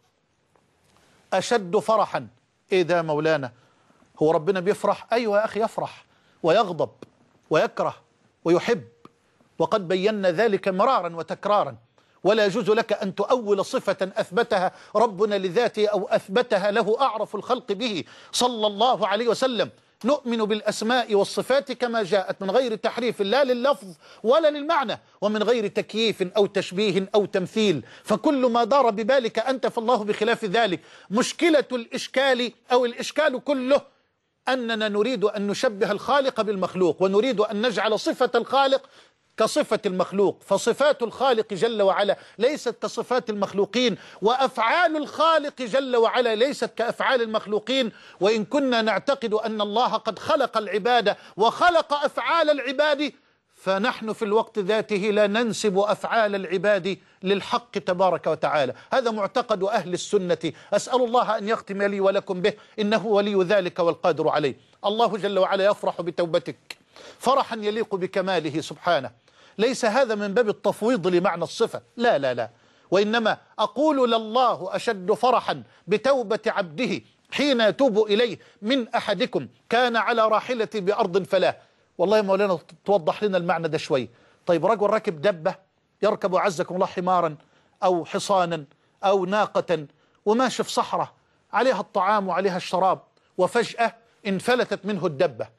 أشد فرحا. إيه ده مولانا؟ هو ربنا بيفرح؟ أيوة يا أخي، يفرح ويغضب ويكره ويحب، وقد بينا ذلك مرارا وتكرارا. ولا يجوز لك أن تؤول صفة أثبتها ربنا لذاته أو أثبتها له أعرف الخلق به صلى الله عليه وسلم. نؤمن بالأسماء والصفات كما جاءت من غير تحريف لا لللفظ ولا للمعنى، ومن غير تكييف أو تشبيه أو تمثيل، فكل ما دار ببالك أنت فالله بخلاف ذلك. مشكلة الإشكال أو الإشكال كله أننا نريد أن نشبه الخالق بالمخلوق، ونريد أن نجعل صفة الخالق كصفة المخلوق، فصفات الخالق جل وعلا ليست كصفات المخلوقين، وأفعال الخالق جل وعلا ليست كأفعال المخلوقين. وإن كنا نعتقد أن الله قد خلق العباد وخلق أفعال العباد، فنحن في الوقت ذاته لا ننسب أفعال العباد للحق تبارك وتعالى. هذا معتقد أهل السنة، أسأل الله أن يختم لي ولكم به، إنه ولي ذلك والقادر عليه. الله جل وعلا يفرح بتوبتك فرحا يليق بكماله سبحانه. ليس هذا من باب التفويض لمعنى الصفة، لا لا لا، وإنما أقول لله أشد فرحا بتوبة عبده حين يتوب إليه من أحدكم كان على راحلة بأرض فلا. والله يا مولانا توضح لنا المعنى ده شوي. طيب رجل راكب دبة يركب عزكم الله حمارا أو حصانا أو ناقة وماشي في صحراء عليها الطعام وعليها الشراب، وفجأة انفلتت منه الدبة،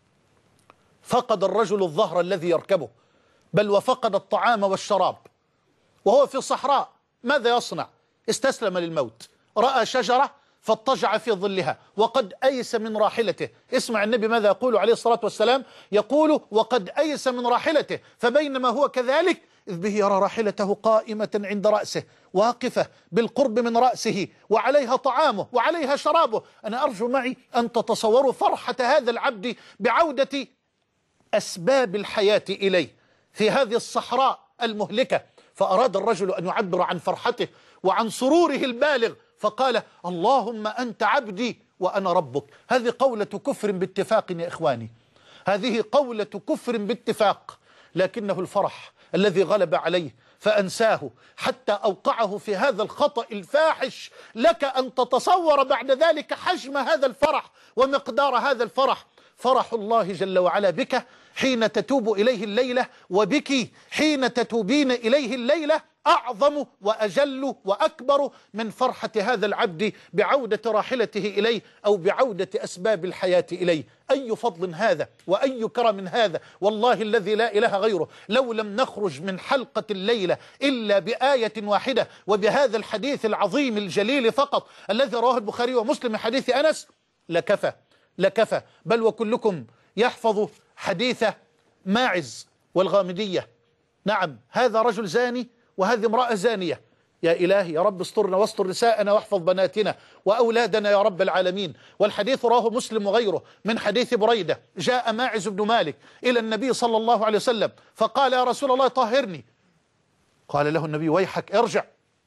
فقد الرجل الظهر الذي يركبه، بل وفقد الطعام والشراب وهو في الصحراء. ماذا يصنع؟ استسلم للموت، رأى شجرة فاضطجع في ظلها وقد أيس من راحلته. اسمع النبي ماذا يقول عليه الصلاة والسلام، يقول وقد أيس من راحلته، فبينما هو كذلك إذ به يرى راحلته قائمة عند رأسه واقفة بالقرب من رأسه وعليها طعامه وعليها شرابه. أنا أرجو معي أن تتصوروا فرحة هذا العبد بعودة أسباب الحياة إليه في هذه الصحراء المهلكة. فأراد الرجل أن يعبر عن فرحته وعن سروره البالغ، فقال اللهم أنت عبدي وأنا ربك. هذه قولة كفر باتفاق يا إخواني، هذه قولة كفر باتفاق، لكنه الفرح الذي غلب عليه فأنساه حتى أوقعه في هذا الخطأ الفاحش. لك أن تتصور بعد ذلك حجم هذا الفرح ومقدار هذا الفرح. فرح الله جل وعلا بك حين تتوب إليه الليلة، وبك حين تتوبين إليه الليلة، أعظم وأجل وأكبر من فرحة هذا العبد بعودة راحلته إليه أو بعودة أسباب الحياة إليه. أي فضل هذا وأي كرم هذا، والله الذي لا إله غيره. لو لم نخرج من حلقة الليلة إلا بآية واحدة وبهذا الحديث العظيم الجليل فقط الذي رواه البخاري ومسلم من حديث أنس لكفى لكفى. بل وكلكم يحفظ حديث ماعز والغامدية. نعم، هذا رجل زاني وهذه امرأة زانية. يا إلهي يا رب استرنا واستر نساءنا واحفظ بناتنا وأولادنا يا رب العالمين. والحديث رواه مسلم وغيره من حديث بريدة. جاء ماعز بن مالك إلى النبي صلى الله عليه وسلم فقال يا رسول الله طهرني. قال له النبي ويحك ارجع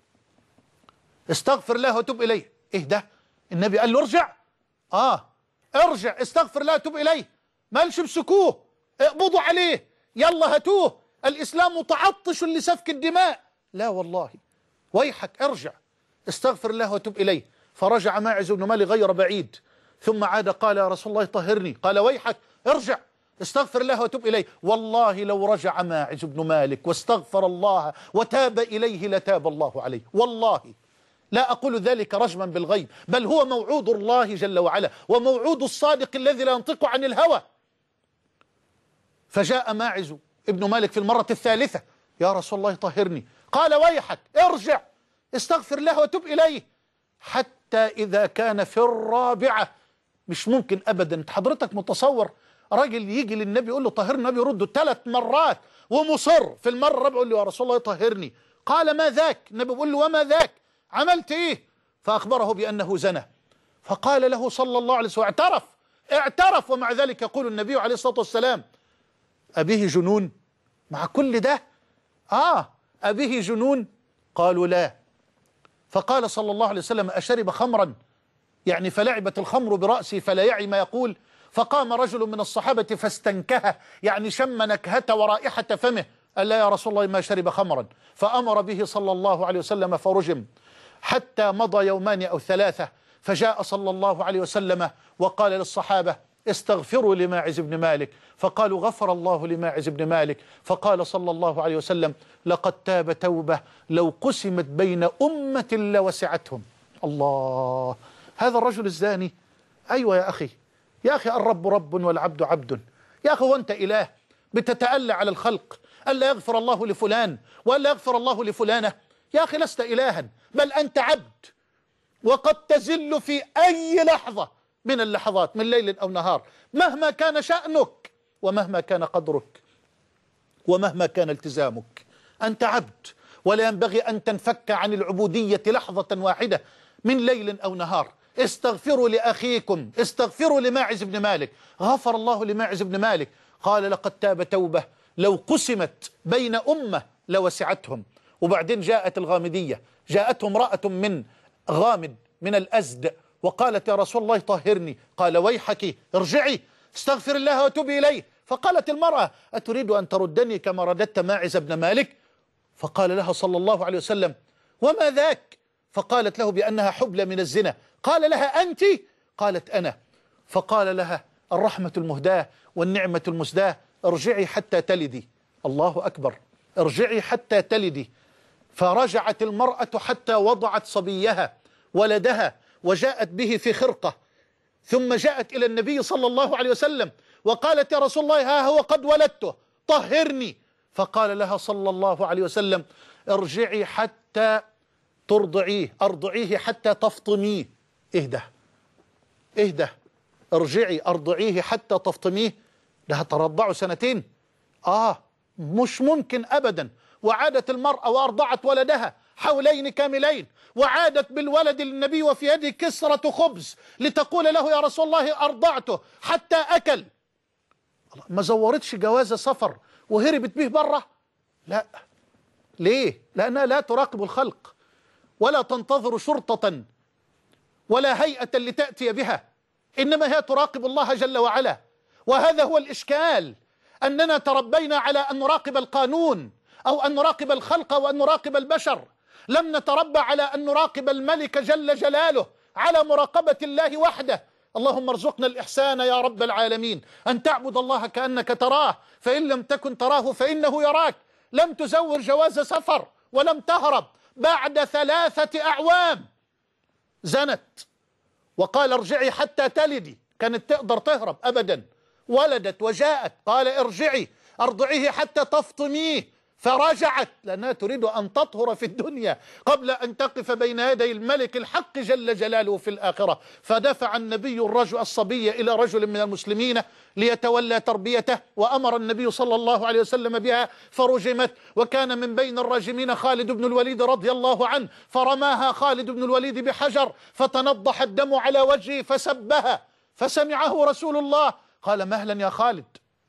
استغفر الله وتب إليه. إيه ده؟ النبي قال له ارجع؟ آه ارجع استغفر الله وتب إليه. ما قالش امسكوه اقبضوا عليه يلا هاتوه الإسلام متعطش لسفك الدماء، لا والله، ويحك ارجع استغفر الله وتب إليه. فرجع ماعز بن مالك غير بعيد ثم عاد قال يا رسول الله طهرني. قال ويحك ارجع استغفر الله وتب إليه. والله لو رجع ماعز بن مالك واستغفر الله وتاب إليه لتاب الله عليه، والله لا أقول ذلك رجما بالغيب، بل هو موعود الله جل وعلا وموعود الصادق الذي لا ينطق عن الهوى. فجاء ماعز ابن مالك في المرة الثالثة يا رسول الله طهرني. قال ويحك ارجع استغفر الله وتب إليه. حتى إذا كان في الرابعة، مش ممكن أبدا. حضرتك متصور راجل يجي للنبي يقول له طهرني، النبي يرده ثلاث مرات ومصر، في المرة الرابعة يقول له يا رسول الله طهرني. قال ما ذاك؟ النبي يقول له وما ذاك؟ عملت إيه؟ فأخبره بأنه زنى. فقال له صلى الله عليه وسلم اعترف اعترف ومع ذلك يقول النبي عليه الصلاة والسلام أبيه جنون؟ مع كل ده آه أبيه جنون؟ قالوا لا. فقال صلى الله عليه وسلم أشرب خمرا؟ يعني فلعبت الخمر برأسي فلا يعي ما يقول. فقام رجل من الصحابة فاستنكه، يعني شم نكهة ورائحة فمه. قال لا يا رسول الله ما شرب خمرا. فأمر به صلى الله عليه وسلم فرجم حتى مضى يومان أو ثلاثة. فجاء صلى الله عليه وسلم وقال للصحابة استغفروا لماعز بن مالك. فقالوا غفر الله لماعز بن مالك. فقال صلى الله عليه وسلم لقد تاب توبة لو قسمت بين أمة لوسعتهم. الله، هذا الرجل الزاني. أيوة يا أخي، يا أخي الرب رب والعبد عبد. يا أخي وأنت إله بتتألى على الخلق ألا يغفر الله لفلان وألا يغفر الله لفلانة؟ يا أخي لست إلها، بل أنت عبد، وقد تزل في أي لحظة من اللحظات من ليل أو نهار، مهما كان شأنك ومهما كان قدرك ومهما كان التزامك. أنت عبد، ولا ينبغي أن تنفك عن العبودية لحظة واحدة من ليل أو نهار. استغفروا لأخيكم، استغفروا لماعز بن مالك. غفر الله لماعز بن مالك. قال لقد تاب توبة لو قسمت بين أمة لوسعتهم. وبعدين جاءت الغامدية، جاءته امرأة من غامد من الأزد وقالت يا رسول الله طهرني. قال ويحك ارجعي استغفر الله وتوبي إليه. فقالت المرأة أتريد أن تردني كما رددت ماعز بن مالك؟ فقال لها صلى الله عليه وسلم وما ذاك؟ فقالت له بأنها حبلى من الزنا. قال لها أنت؟ قالت أنا. فقال لها الرحمة المهداة والنعمة المسداة ارجعي حتى تلدي. الله أكبر، ارجعي حتى تلدي. فرجعت المرأة حتى وضعت صبيها ولدها وجاءت به في خرقة، ثم جاءت إلى النبي صلى الله عليه وسلم وقالت يا رسول الله ها هو قد ولدته طهرني. فقال لها صلى الله عليه وسلم ارجعي حتى ترضعيه، أرضعيه حتى تفطميه. اهده اهده ارجعي أرضعيه حتى تفطميه. ده هترضعه سنتين؟ آه مش ممكن أبدا. وعادت المرأة وأرضعت ولدها حولين كاملين، وعادت بالولد للنبي وفي يده كسرة خبز لتقول له يا رسول الله أرضعته حتى أكل. ما زورتش جواز سفر وهربت به بره؟ لا. ليه؟ لأنها لا تراقب الخلق ولا تنتظر شرطة ولا هيئة لتأتي بها، إنما هي تراقب الله جل وعلا. وهذا هو الإشكال، أننا تربينا على أن نراقب القانون أو أن نراقب الخلق أو أن نراقب البشر، لم نتربى على أن نراقب الملك جل جلاله، على مراقبة الله وحده. اللهم ارزقنا الإحسان يا رب العالمين، أن تعبد الله كأنك تراه فإن لم تكن تراه فإنه يراك. لم تزور جواز سفر ولم تهرب، بعد ثلاثة أعوام زنت وقال ارجعي حتى تلدي. كانت تقدر تهرب؟ أبدا. ولدت وجاءت قال ارجعي أرضعيه حتى تفطميه. فرجعت لأنها تريد أن تطهر في الدنيا قبل أن تقف بين يدي الملك الحق جل جلاله في الآخرة. فدفع النبي الرجل الصبي إلى رجل من المسلمين ليتولى تربيته، وأمر النبي صلى الله عليه وسلم بها فرجمت. وكان من بين الراجمين خالد بن الوليد رضي الله عنه، فرماها خالد بن الوليد بحجر فتنضح الدم على وجهه فسبها، فسمعه رسول الله قال مهلا يا خالد،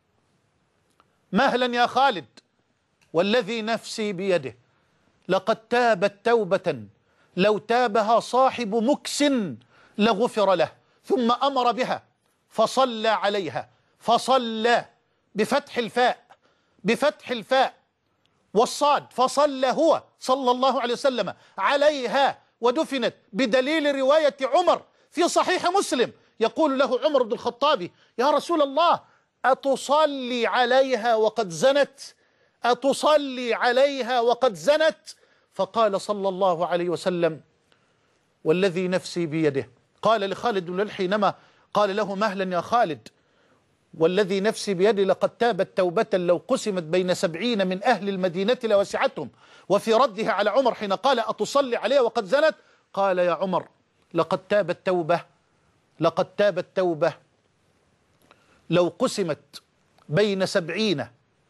مهلا يا خالد، والذي نفسي بيده لقد تابت توبة لو تابها صاحب مكس لغفر له. ثم أمر بها فصلى عليها، فصلى بفتح الفاء، بفتح الفاء والصاد، فصلى هو صلى الله عليه وسلم عليها ودفنت، بدليل رواية عمر في صحيح مسلم يقول له عمر بن الخطاب يا رسول الله أتصلي عليها وقد زنت؟ أتصلي عليها وقد زنت؟ فقال صلى الله عليه وسلم والذي نفسي بيده، قال لخالد بن الوليد حينما قال له مهلا يا خالد، والذي نفسي بيده لقد تابت توبة لو قسمت بين سبعين من أهل المدينة لوسعتهم. وفي رده على عمر حين قال أتصلي عليها وقد زنت، قال يا عمر لقد تابت توبة، لقد تابت توبة لو قسمت بين سبعين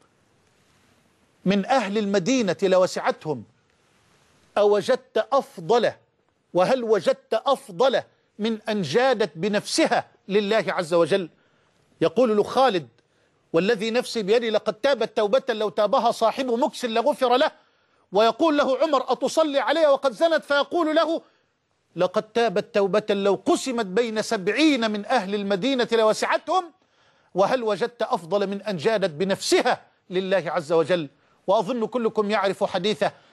من أهل المدينة لوسعتهم. أوجدت أفضل، وهل وجدت أفضل من أن جادت بنفسها لله عز وجل؟ يقول له خالد والذي نفسي بيدي لقد تابت توبة لو تابها صاحب مكس لغفر له. ويقول له عمر أتصلي عليها وقد زنت، فيقول له لقد تابت توبة لو قسمت بين سبعين من أهل المدينة لوسعتهم. وهل وجدت أفضل من أن جادت بنفسها لله عز وجل؟ وأظن كلكم يعرف حديثه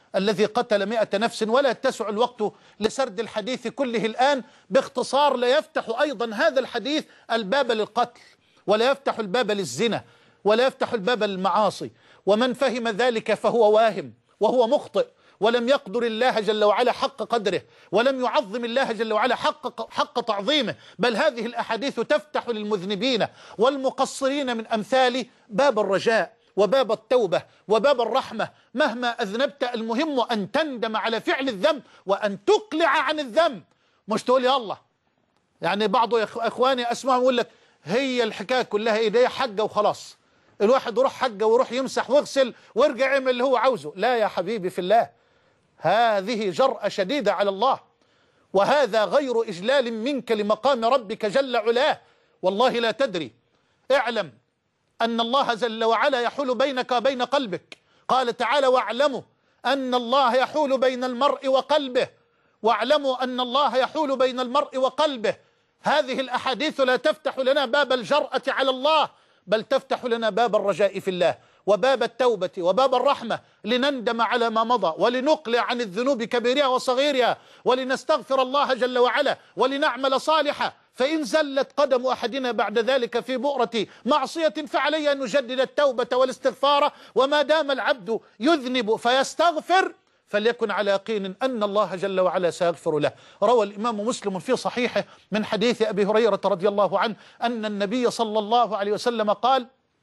الذي قتل مئة نفس. ولا يتسع الوقت لسرد الحديث كله الآن. باختصار، لا يفتح أيضا هذا الحديث الباب للقتل، ولا يفتح الباب للزنا، ولا يفتح الباب للمعاصي. ومن فهم ذلك فهو واهم وهو مخطئ، ولم يقدر الله جل وعلا حق قدره، ولم يعظم الله جل وعلا حق, حق تعظيمه. بل هذه الأحاديث تفتح للمذنبين والمقصرين من أمثال باب الرجاء وباب التوبة وباب الرحمة. مهما أذنبت، المهم أن تندم على فعل الذنب وأن تقلع عن الذنب، مش تقول يا الله. يعني بعض إخواني أسمعهم يقول لك هي الحكاية كلها إيه ده، حجة وخلاص، الواحد يروح حجة ويروح يمسح ويغسل ويرجع يعمل اللي هو عاوزه. لا يا حبيبي في الله، هذه جرأة شديدة على الله، وهذا غير إجلال منك لمقام ربك جل علاه. والله لا تدري. اعلم أن الله جل وعلا يحول بينك وبين قلبك. قال تعالى: واعلموا أن الله يحول بين المرء وقلبه، واعلموا أن الله يحول بين المرء وقلبه. هذه الأحاديث لا تفتح لنا باب الجرأة على الله، بل تفتح لنا باب الرجاء في الله وباب التوبة وباب الرحمة، لنندم على ما مضى ولنقلع عن الذنوب كبيرها وصغيرها، ولنستغفر الله جل وعلا ولنعمل صالحا. فإن زلت قدم أحدنا بعد ذلك في بؤرة معصية فعليه أن يجدد التوبة والاستغفار. وما دام العبد يذنب فيستغفر فليكن على يقين أن الله جل وعلا سيغفر له. روى الإمام مسلم في صحيحه من حديث أبي هريرة رضي الله عنه أن النبي صلى الله عليه وسلم قال: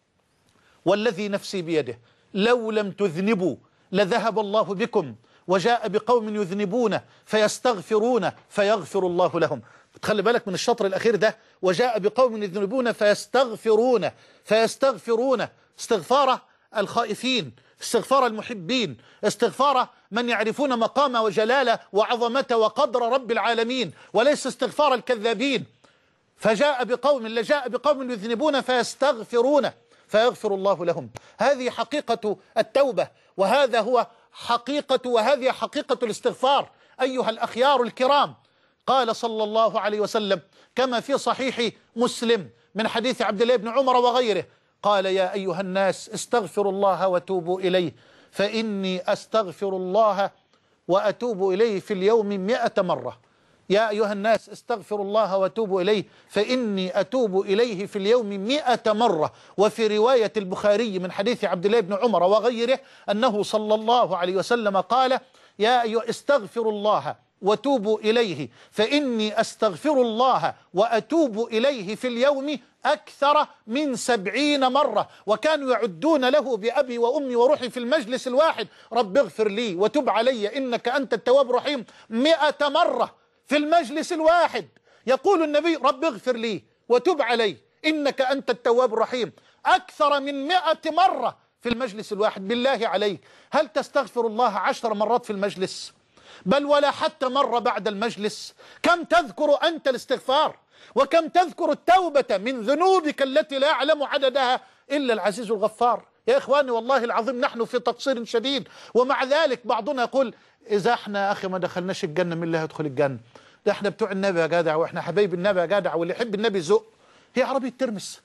والذي نفسي بيده لو لم تذنبوا لذهب الله بكم وجاء بقوم يذنبون فيستغفرون فيغفر الله لهم. تخلي بالك من الشطر الأخير ده، وجاء بقوم يذنبون فيستغفرون فيستغفرون استغفار الخائفين، استغفار المحبين، استغفار من يعرفون مقام وجلال وعظمة وقدر رب العالمين، وليس استغفار الكذابين. فجاء بقوم لجاء بقوم يذنبون فيستغفرون فيغفر الله لهم. هذه حقيقة التوبة، وهذا هو حقيقة وهذه حقيقة الاستغفار أيها الأخيار الكرام. قال صلى الله عليه وسلم كما في صحيح مسلم من حديث عبد الله بن عمر وغيره، قال: يا أيها الناس استغفروا الله وتوبوا إليه فإني أستغفر الله وأتوب إليه في اليوم مئة مرة. يا أيها الناس استغفروا الله وتوبوا إليه فإني أتوب إليه في اليوم مئة مرة. وفي رواية البخاري من حديث عبد الله بن عمر وغيره أنه صلى الله عليه وسلم قال: يا أيها استغفروا الله وتوبوا إليه فإني أستغفر الله وأتوب إليه في اليوم أكثر من سبعين مرة. وكانوا يعدون له بأبي وأمي وروحي في المجلس الواحد: رب اغفر لي وتب علي إنك أنت التواب الرحيم. مئة مرة في المجلس الواحد يقول النبي: رب اغفر لي وتب علي إنك أنت التواب الرحيم، أكثر من مئة مرة في المجلس الواحد. بالله عليك، هل تستغفر الله عشر مرات في المجلس؟ بل ولا حتى مرة بعد المجلس. كم تذكر أنت الاستغفار، وكم تذكر التوبة من ذنوبك التي لا يعلم عددها إلا العزيز الغفار. يا إخواني والله العظيم نحن في تقصير شديد، ومع ذلك بعضنا يقول: إذا احنا يا أخي ما دخلناش الجنة من اللي هيدخل الجنة؟ ده احنا بتوع النبي يا جدع، واحنا حبايب النبي يا جدع، واللي يحب النبي يزق. هي عربية ترمس.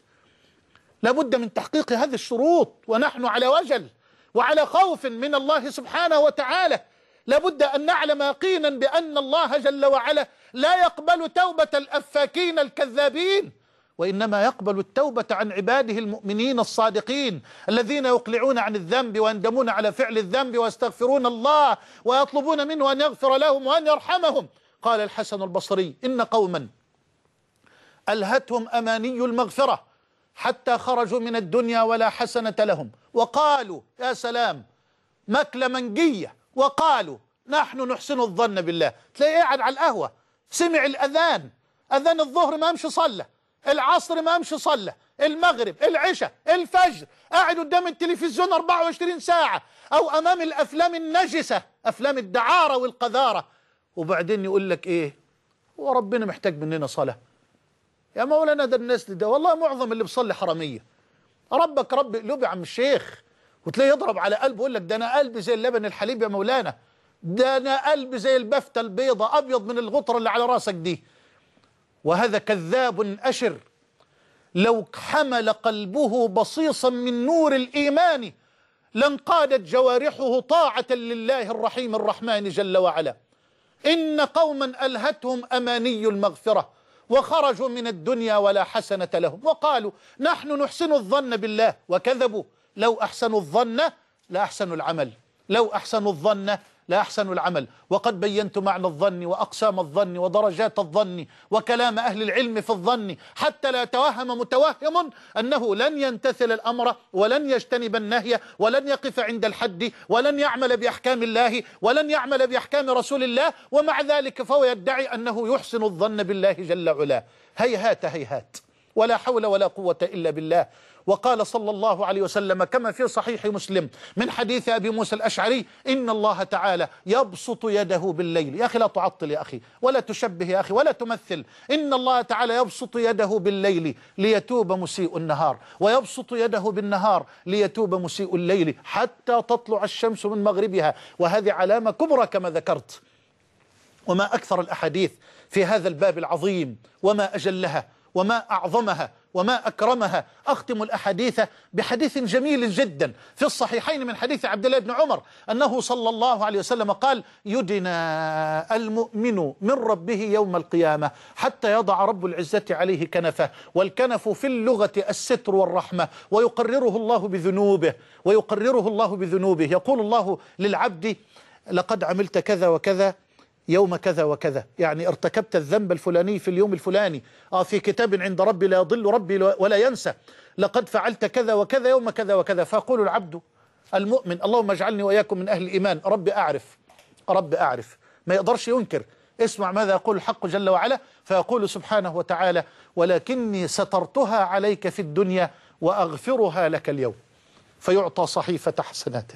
لابد من تحقيق هذه الشروط، ونحن على وجل وعلى خوف من الله سبحانه وتعالى. لابد أن نعلم يقينا بأن الله جل وعلا لا يقبل توبة الأفاكين الكذابين، وإنما يقبل التوبة عن عباده المؤمنين الصادقين الذين يقلعون عن الذنب ويندمون على فعل الذنب ويستغفرون الله ويطلبون منه أن يغفر لهم وأن يرحمهم. قال الحسن البصري: إن قوما ألهتهم أماني المغفرة حتى خرجوا من الدنيا ولا حسنة لهم، وقالوا يا سلام مكل منجية، وقالوا نحن نحسن الظن بالله. تلاقيه قاعد على القهوة سمع الأذان، أذان الظهر ما امشي صلى، العصر ما امشي صلى، المغرب، العشاء، الفجر، قاعد قدام التلفزيون أربعة وعشرين ساعة أو أمام الأفلام النجسة، أفلام الدعارة والقذارة، وبعدين يقول لك إيه؟ هو ربنا محتاج مننا صلاة؟ يا مولانا ده الناس ده والله معظم اللي بيصلي حرامية. ربك رب قلوب يا عم الشيخ. وتلاقيه يضرب على قلبه يقول لك: ده أنا قلبي زي اللبن الحليب يا مولانا، ده أنا قلبي زي البفتة البيضة أبيض من الغطرة اللي على راسك دي. وهذا كذاب أشر. لو حمل قلبه بصيصا من نور الإيمان لانقادت جوارحه طاعة لله الرحيم الرحمن جل وعلا. إن قوما ألهتهم أماني المغفرة وخرجوا من الدنيا ولا حسنة لهم، وقالوا نحن نحسن الظن بالله، وكذبوا. لو أحسنوا الظن لأحسنوا العمل، لو أحسنوا الظن لأحسنوا العمل. وقد بينت معنى الظن وأقسام الظن ودرجات الظن وكلام أهل العلم في الظن، حتى لا يتوهم متوهم أنه لن يمتثل الأمر ولن يجتنب النهي ولن يقف عند الحد ولن يعمل بأحكام الله ولن يعمل بأحكام رسول الله، ومع ذلك فهو يدعي أنه يحسن الظن بالله جل وعلا. هيهات هيهات، ولا حول ولا قوة إلا بالله. وقال صلى الله عليه وسلم كما في صحيح مسلم من حديث أبي موسى الأشعري: إن الله تعالى يبسط يده بالليل. يا أخي لا تعطل يا أخي، ولا تشبه يا أخي، ولا تمثل. إن الله تعالى يبسط يده بالليل ليتوب مسيء النهار، ويبسط يده بالنهار ليتوب مسيء الليل، حتى تطلع الشمس من مغربها. وهذه علامة كبرى كما ذكرت. وما أكثر الأحاديث في هذا الباب العظيم، وما أجلها وما أعظمها وما أكرمها. أختم الأحاديث بحديث جميل جدا في الصحيحين من حديث عبد الله بن عمر أنه صلى الله عليه وسلم قال: يدنى المؤمن من ربه يوم القيامة حتى يضع رب العزة عليه كنفه. والكنف في اللغة الستر والرحمة، ويقرره الله بذنوبه ويقرره الله بذنوبه. يقول الله للعبد: لقد عملت كذا وكذا يوم كذا وكذا، يعني ارتكبت الذنب الفلاني في اليوم الفلاني، آه في كتاب عند ربي لا يضل ربي ولا ينسى، لقد فعلت كذا وكذا يوم كذا وكذا. فيقول العبد المؤمن: اللهم اجعلني وإياكم من أهل الإيمان، رب أعرف رب أعرف. ما يقدرش ينكر. اسمع ماذا يقول الحق جل وعلا، فيقول سبحانه وتعالى: ولكني سترتها عليك في الدنيا وأغفرها لك اليوم. فيعطى صحيفة حسناته.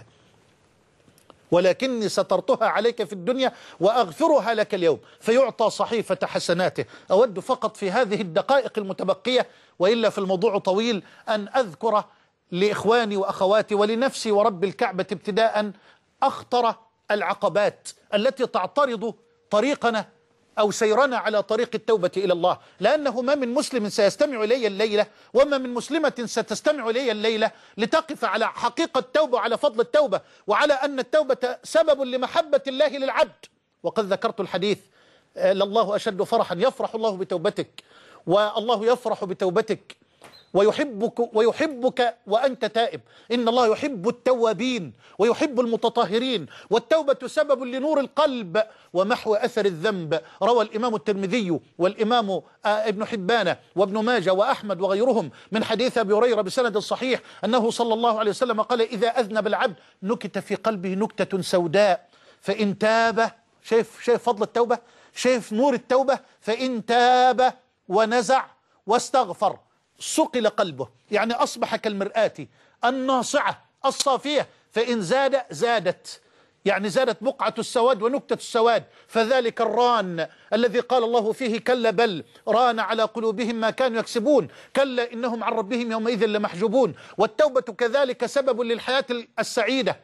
ولكني سترتها عليك في الدنيا وأغفرها لك اليوم، فيعطى صحيفة حسناته. أود فقط في هذه الدقائق المتبقية، وإلا في الموضوع طويل، أن أذكر لإخواني وأخواتي ولنفسي ورب الكعبة ابتداء أخطر العقبات التي تعترض طريقنا أو سيرنا على طريق التوبة إلى الله. لأنه ما من مسلم سيستمع إلي الليلة وما من مسلمة ستستمع إلي الليلة لتقف على حقيقة التوبة وعلى فضل التوبة وعلى أن التوبة سبب لمحبة الله للعبد. وقد ذكرت الحديث: لله أشد فرحا، يفرح الله بتوبتك، والله يفرح بتوبتك، ويحبك ويحبك وأنت تائب. إن الله يحب التوابين ويحب المتطهرين، والتوبة سبب لنور القلب ومحو أثر الذنب. روى الإمام الترمذي والإمام ابن حبان وابن ماجه وأحمد وغيرهم من حديث أبي هريرة بسند صحيح أنه صلى الله عليه وسلم قال: إذا أذنب العبد نكت في قلبه نكتة سوداء فإن تاب. شايف شايف فضل التوبة، شايف نور التوبة. فإن تاب ونزع واستغفر صقل قلبه، يعني أصبح كالمرآة الناصعة الصافية. فإن زاد زادت، يعني زادت بقعة السواد ونكتة السواد. فذلك الران الذي قال الله فيه: كلا بل ران على قلوبهم ما كانوا يكسبون، كلا إنهم عن ربهم يومئذ لمحجوبون. والتوبة كذلك سبب للحياة السعيدة،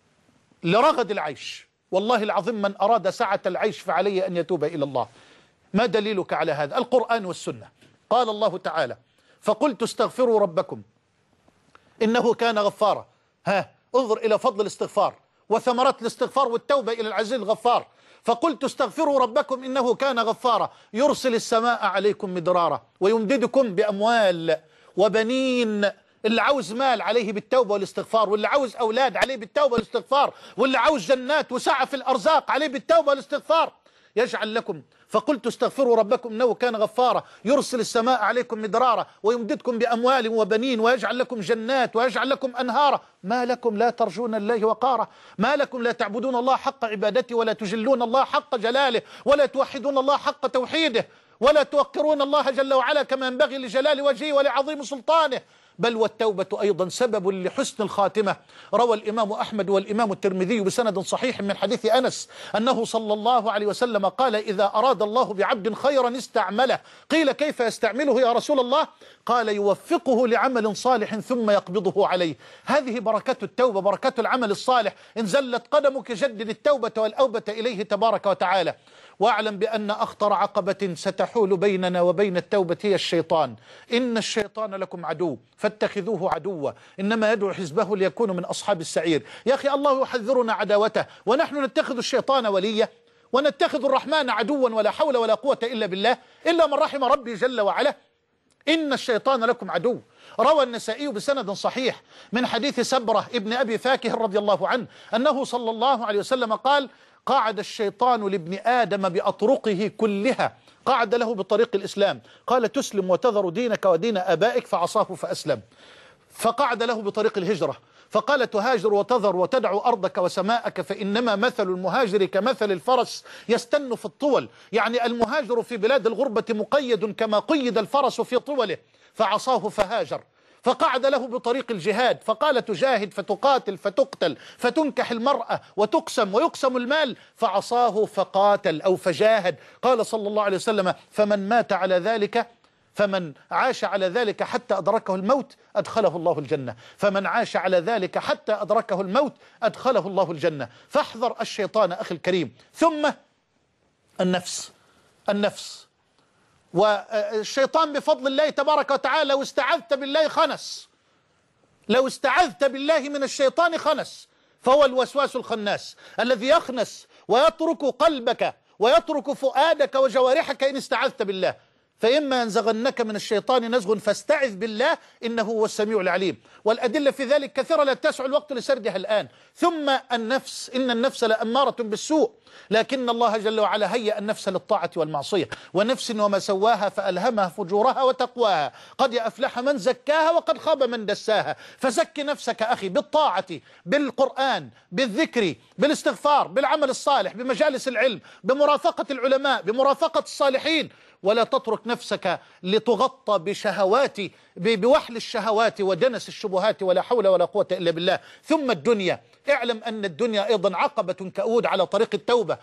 لرغد العيش. والله العظيم من أراد سعة العيش فعليه أن يتوب إلى الله. ما دليلك على هذا؟ القرآن والسنة. قال الله تعالى: فقلت استغفروا ربكم إنه كان غفارا. ها، انظر إلى فضل الاستغفار وثمرات الاستغفار والتوبة إلى العزيز الغفار. فقلت استغفروا ربكم إنه كان غفارا يرسل السماء عليكم مدرارا ويمددكم بأموال وبنين. اللي عاوز مال عليه بالتوبة والاستغفار، واللي عاوز أولاد عليه بالتوبة والاستغفار، واللي عاوز جنات وسعة في الأرزاق عليه بالتوبة والاستغفار. يجعل لكم. فقلت استغفروا ربكم إنه كان غفارا يرسل السماء عليكم مدرارا ويمددكم بأموال وبنين ويجعل لكم جنات ويجعل لكم أنهارا. ما لكم لا ترجون الله وقارا؟ ما لكم لا تعبدون الله حق عبادته ولا تجلون الله حق جلاله ولا توحدون الله حق توحيده ولا توقرون الله جل وعلا كما ينبغي لجلال وجهه ولعظيم سلطانه؟ بل والتوبة أيضا سبب لحسن الخاتمة. روى الإمام أحمد والإمام الترمذي بسند صحيح من حديث أنس أنه صلى الله عليه وسلم قال: إذا أراد الله بعبد خيرا استعمله. قيل: كيف يستعمله يا رسول الله؟ قال: يوفقه لعمل صالح ثم يقبضه عليه. هذه بركة التوبة، بركة العمل الصالح. إن زلت قدمك جدد التوبة والأوبة إليه تبارك وتعالى. واعلم بأن أخطر عقبة ستحول بيننا وبين التوبة هي الشيطان. إن الشيطان لكم عدو فاتخذوه عدوا، إنما يدعو حزبه ليكونوا من أصحاب السعير. يا أخي الله يحذرنا عداوته ونحن نتخذ الشيطان وليا ونتخذ الرحمن عدوا، ولا حول ولا قوة إلا بالله، إلا من رحم ربي جل وعلا. إن الشيطان لكم عدو. روى النسائي بسند صحيح من حديث سبرة ابن أبي فاكه رضي الله عنه أنه صلى الله عليه وسلم قال: قعد الشيطان لابن آدم بأطرقه كلها، قعد له بطريق الإسلام، قال: تسلم وتذر دينك ودين آبائك، فعصاه فأسلم. فقعد له بطريق الهجرة، فقال: تهاجر وتذر وتدع أرضك وسماءك، فإنما مثل المهاجر كمثل الفرس يستن في الطول. يعني المهاجر في بلاد الغربة مقيد كما قيد الفرس في طوله، فعصاه فهاجر. فقعد له بطريق الجهاد، فقال: تجاهد فتقاتل فتقتل فتنكح المرأة وتقسم ويقسم المال، فعصاه فقاتل أو فجاهد. قال صلى الله عليه وسلم: فمن مات على ذلك فمن عاش على ذلك حتى أدركه الموت أدخله الله الجنة، فمن عاش على ذلك حتى أدركه الموت أدخله الله الجنة. فاحذر الشيطان أخي الكريم. ثم النفس النفس والشيطان بفضل الله تبارك وتعالى لو استعذت بالله خنس، لو استعذت بالله من الشيطان خنس، فهو الوسواس الخناس الذي يخنس ويترك قلبك ويترك فؤادك وجوارحك إن استعذت بالله. فإما ينزغنك من الشيطان نزغ فاستعذ بالله إنه هو السميع العليم. والأدلة في ذلك كثيرة لا يتسع الوقت لسردها الآن. ثم النفس، إن النفس لأمارة بالسوء، لكن الله جل وعلا هيأ النفس للطاعة والمعصية. ونفس وما سواها فألهمها فجورها وتقواها، قد أفلح من زكاها وقد خاب من دساها. فزك نفسك أخي بالطاعة، بالقرآن، بالذكر، بالاستغفار، بالعمل الصالح، بمجالس العلم، بمرافقة العلماء، بمرافقة الصالحين، ولا تترك نفسك لتغطى بشهوات بوحل الشهوات ودنس الشبهات، ولا حول ولا قوة إلا بالله. ثم الدنيا، اعلم أن الدنيا أيضا عقبة كؤود على طريق التوبة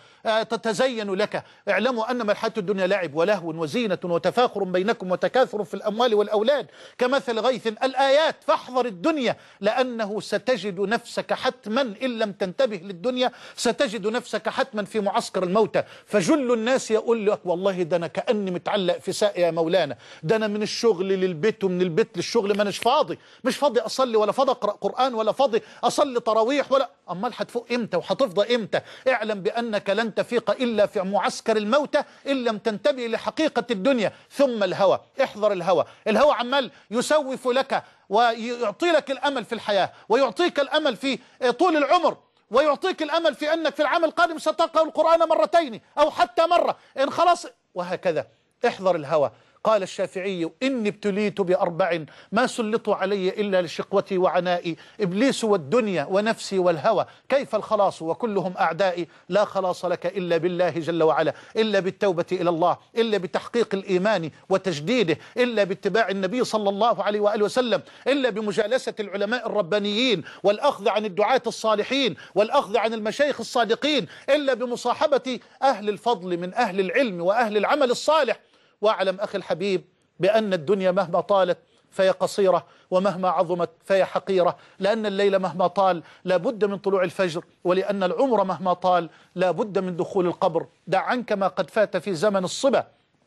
تتزين لك. اعلموا أنما الحياة الدنيا لعب ولهو وزينة وتفاخر بينكم وتكاثر في الأموال والأولاد كمثل غيث. الآيات: فاحذر الدنيا، لأنه ستجد نفسك حتما إن لم تنتبه للدنيا ستجد نفسك حتما في معسكر الموتى. فجل الناس يقول لك: والله ده أنا كأني متعلق في ساق يا مولانا، ده أنا من الشغل للبيت ومن البيت للشغل ما أناش فاضي، مش فاضي أصلي ولا فاضي أقرأ قرآن ولا فاضي أصلي تراويح ولا أمال هتفوق إمتى وهتفضى إمتى؟ اعلم بأنك لن تفيق إلا في معسكر الموتى إن لم تنتبه لحقيقة الدنيا. ثم الهوى، احذر الهوى. الهوى عمال يسوف لك ويعطي لك الأمل في الحياة، ويعطيك الأمل في طول العمر، ويعطيك الأمل في أنك في العام القادم ستقرأ القرآن مرتين أو حتى مرة إن خلاص، وهكذا. احذر الهوى. قال الشافعي: إني ابتليت بأربع ما سلطوا علي إلا لشقوتي وعنائي، إبليس والدنيا ونفسي والهوى، كيف الخلاص وكلهم أعدائي؟ لا خلاص لك إلا بالله جل وعلا، إلا بالتوبة إلى الله، إلا بتحقيق الإيمان وتجديده، إلا باتباع النبي صلى الله عليه وآله وسلم، إلا بمجالسة العلماء الربانيين والأخذ عن الدعاة الصالحين والأخذ عن المشايخ الصادقين، إلا بمصاحبة أهل الفضل من أهل العلم وأهل العمل الصالح. واعلم أخي الحبيب بأن الدنيا مهما طالت فهي قصيرة، ومهما عظمت فهي حقيرة، لأن الليل مهما طال لا بد من طلوع الفجر، ولأن العمر مهما طال لا بد من دخول القبر. دع عنك ما قد فات في زمن الصبا،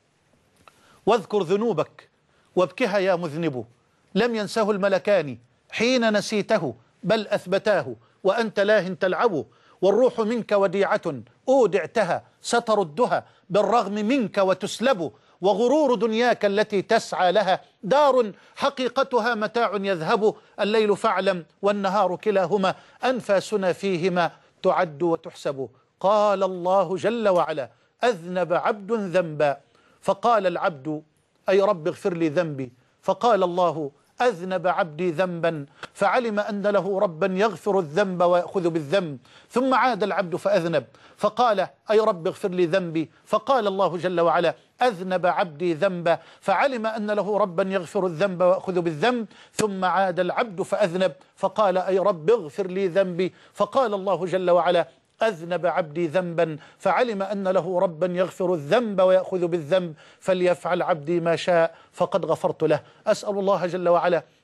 واذكر ذنوبك وابكها يا مذنب، لم ينسه الملكان حين نسيته بل أثبتاه، وأنت لاه تلعب، والروح منك وديعة أودعتها ستردها بالرغم منك وتسلب، وغرور دنياك التي تسعى لها دار حقيقتها متاع يذهب، الليل فاعلم والنهار كلاهما أنفاسنا فيهما تعد وتحسب. قال الله جل وعلا: أذنب عبد ذنبا، فقال العبد: أي رب اغفر لي ذنبي، فقال الله: أذنب عبدي ذنبا، فعلم أن له ربا يغفر الذنب ويأخذ بالذنب، ثم عاد العبد فأذنب، فقال: أي رب اغفر لي ذنبي، فقال الله جل وعلا: أذنب عبدي ذنبا، فعلم أن له ربا يغفر الذنب ويأخذ بالذنب، ثم عاد العبد فأذنب، فقال: أي رب اغفر لي ذنبي، فقال الله جل وعلا: أذنب عبدي ذنبا، فعلم أن له ربا يغفر الذنب ويأخذ بالذنب، فليفعل عبدي ما شاء فقد غفرت له. أسأل الله جل وعلا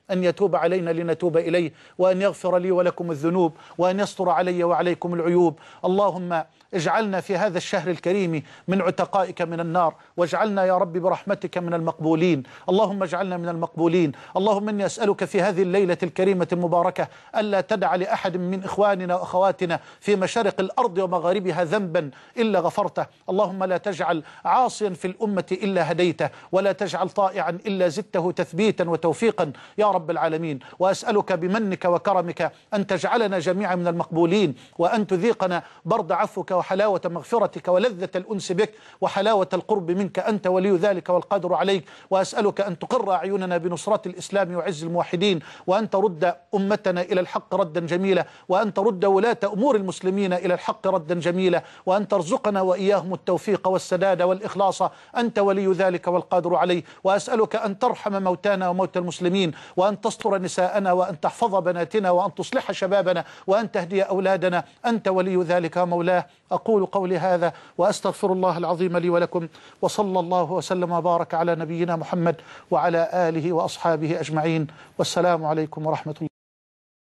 أن يتوب علينا لنتوب إليه، وأن يغفر لي ولكم الذنوب، وأن يستر علي وعليكم العيوب. اللهم اجعلنا في هذا الشهر الكريم من عتقائك من النار، واجعلنا يا رب برحمتك من المقبولين. اللهم اجعلنا من المقبولين. اللهم إني أسألك في هذه الليلة الكريمة المباركة ألا تدع لأحد من إخواننا وأخواتنا في مشارق الأرض ومغاربها ذنبا إلا غفرته. اللهم لا تجعل عاصيا في الأمة إلا هديته، ولا تجعل طائعا إلا زدته تثبيتا وتوفيقا يا رب العالمين. وأسألك بمنك وكرمك أن تجعلنا جميعا من المقبولين، وأن تذيقنا برد عفوك وحلاوة مغفرتك ولذة الأنس بك وحلاوة القرب منك، أنت ولي ذلك والقادر عليك. وأسألك أن تقر أعيننا بنصرة الإسلام وعز الموحدين، وأن ترد أمتنا إلى الحق ردا جميلا، وأن ترد ولاة أمور المسلمين إلى الحق ردا جميلا، وأن ترزقنا وإياهم التوفيق والسداد والإخلاص، أنت ولي ذلك والقادر عليه. وأسألك أن ترحم موتانا وموتى المسلمين، وأن تستر نساءنا، وأن تحفظ بناتنا، وأن تصلح شبابنا، وأن تهدي أولادنا، أنت ولي ذلك ومولاه. أقول قولي هذا وأستغفر الله العظيم لي ولكم، وصلى الله وسلم وبارك على نبينا محمد وعلى آله وأصحابه أجمعين، والسلام عليكم ورحمة الله.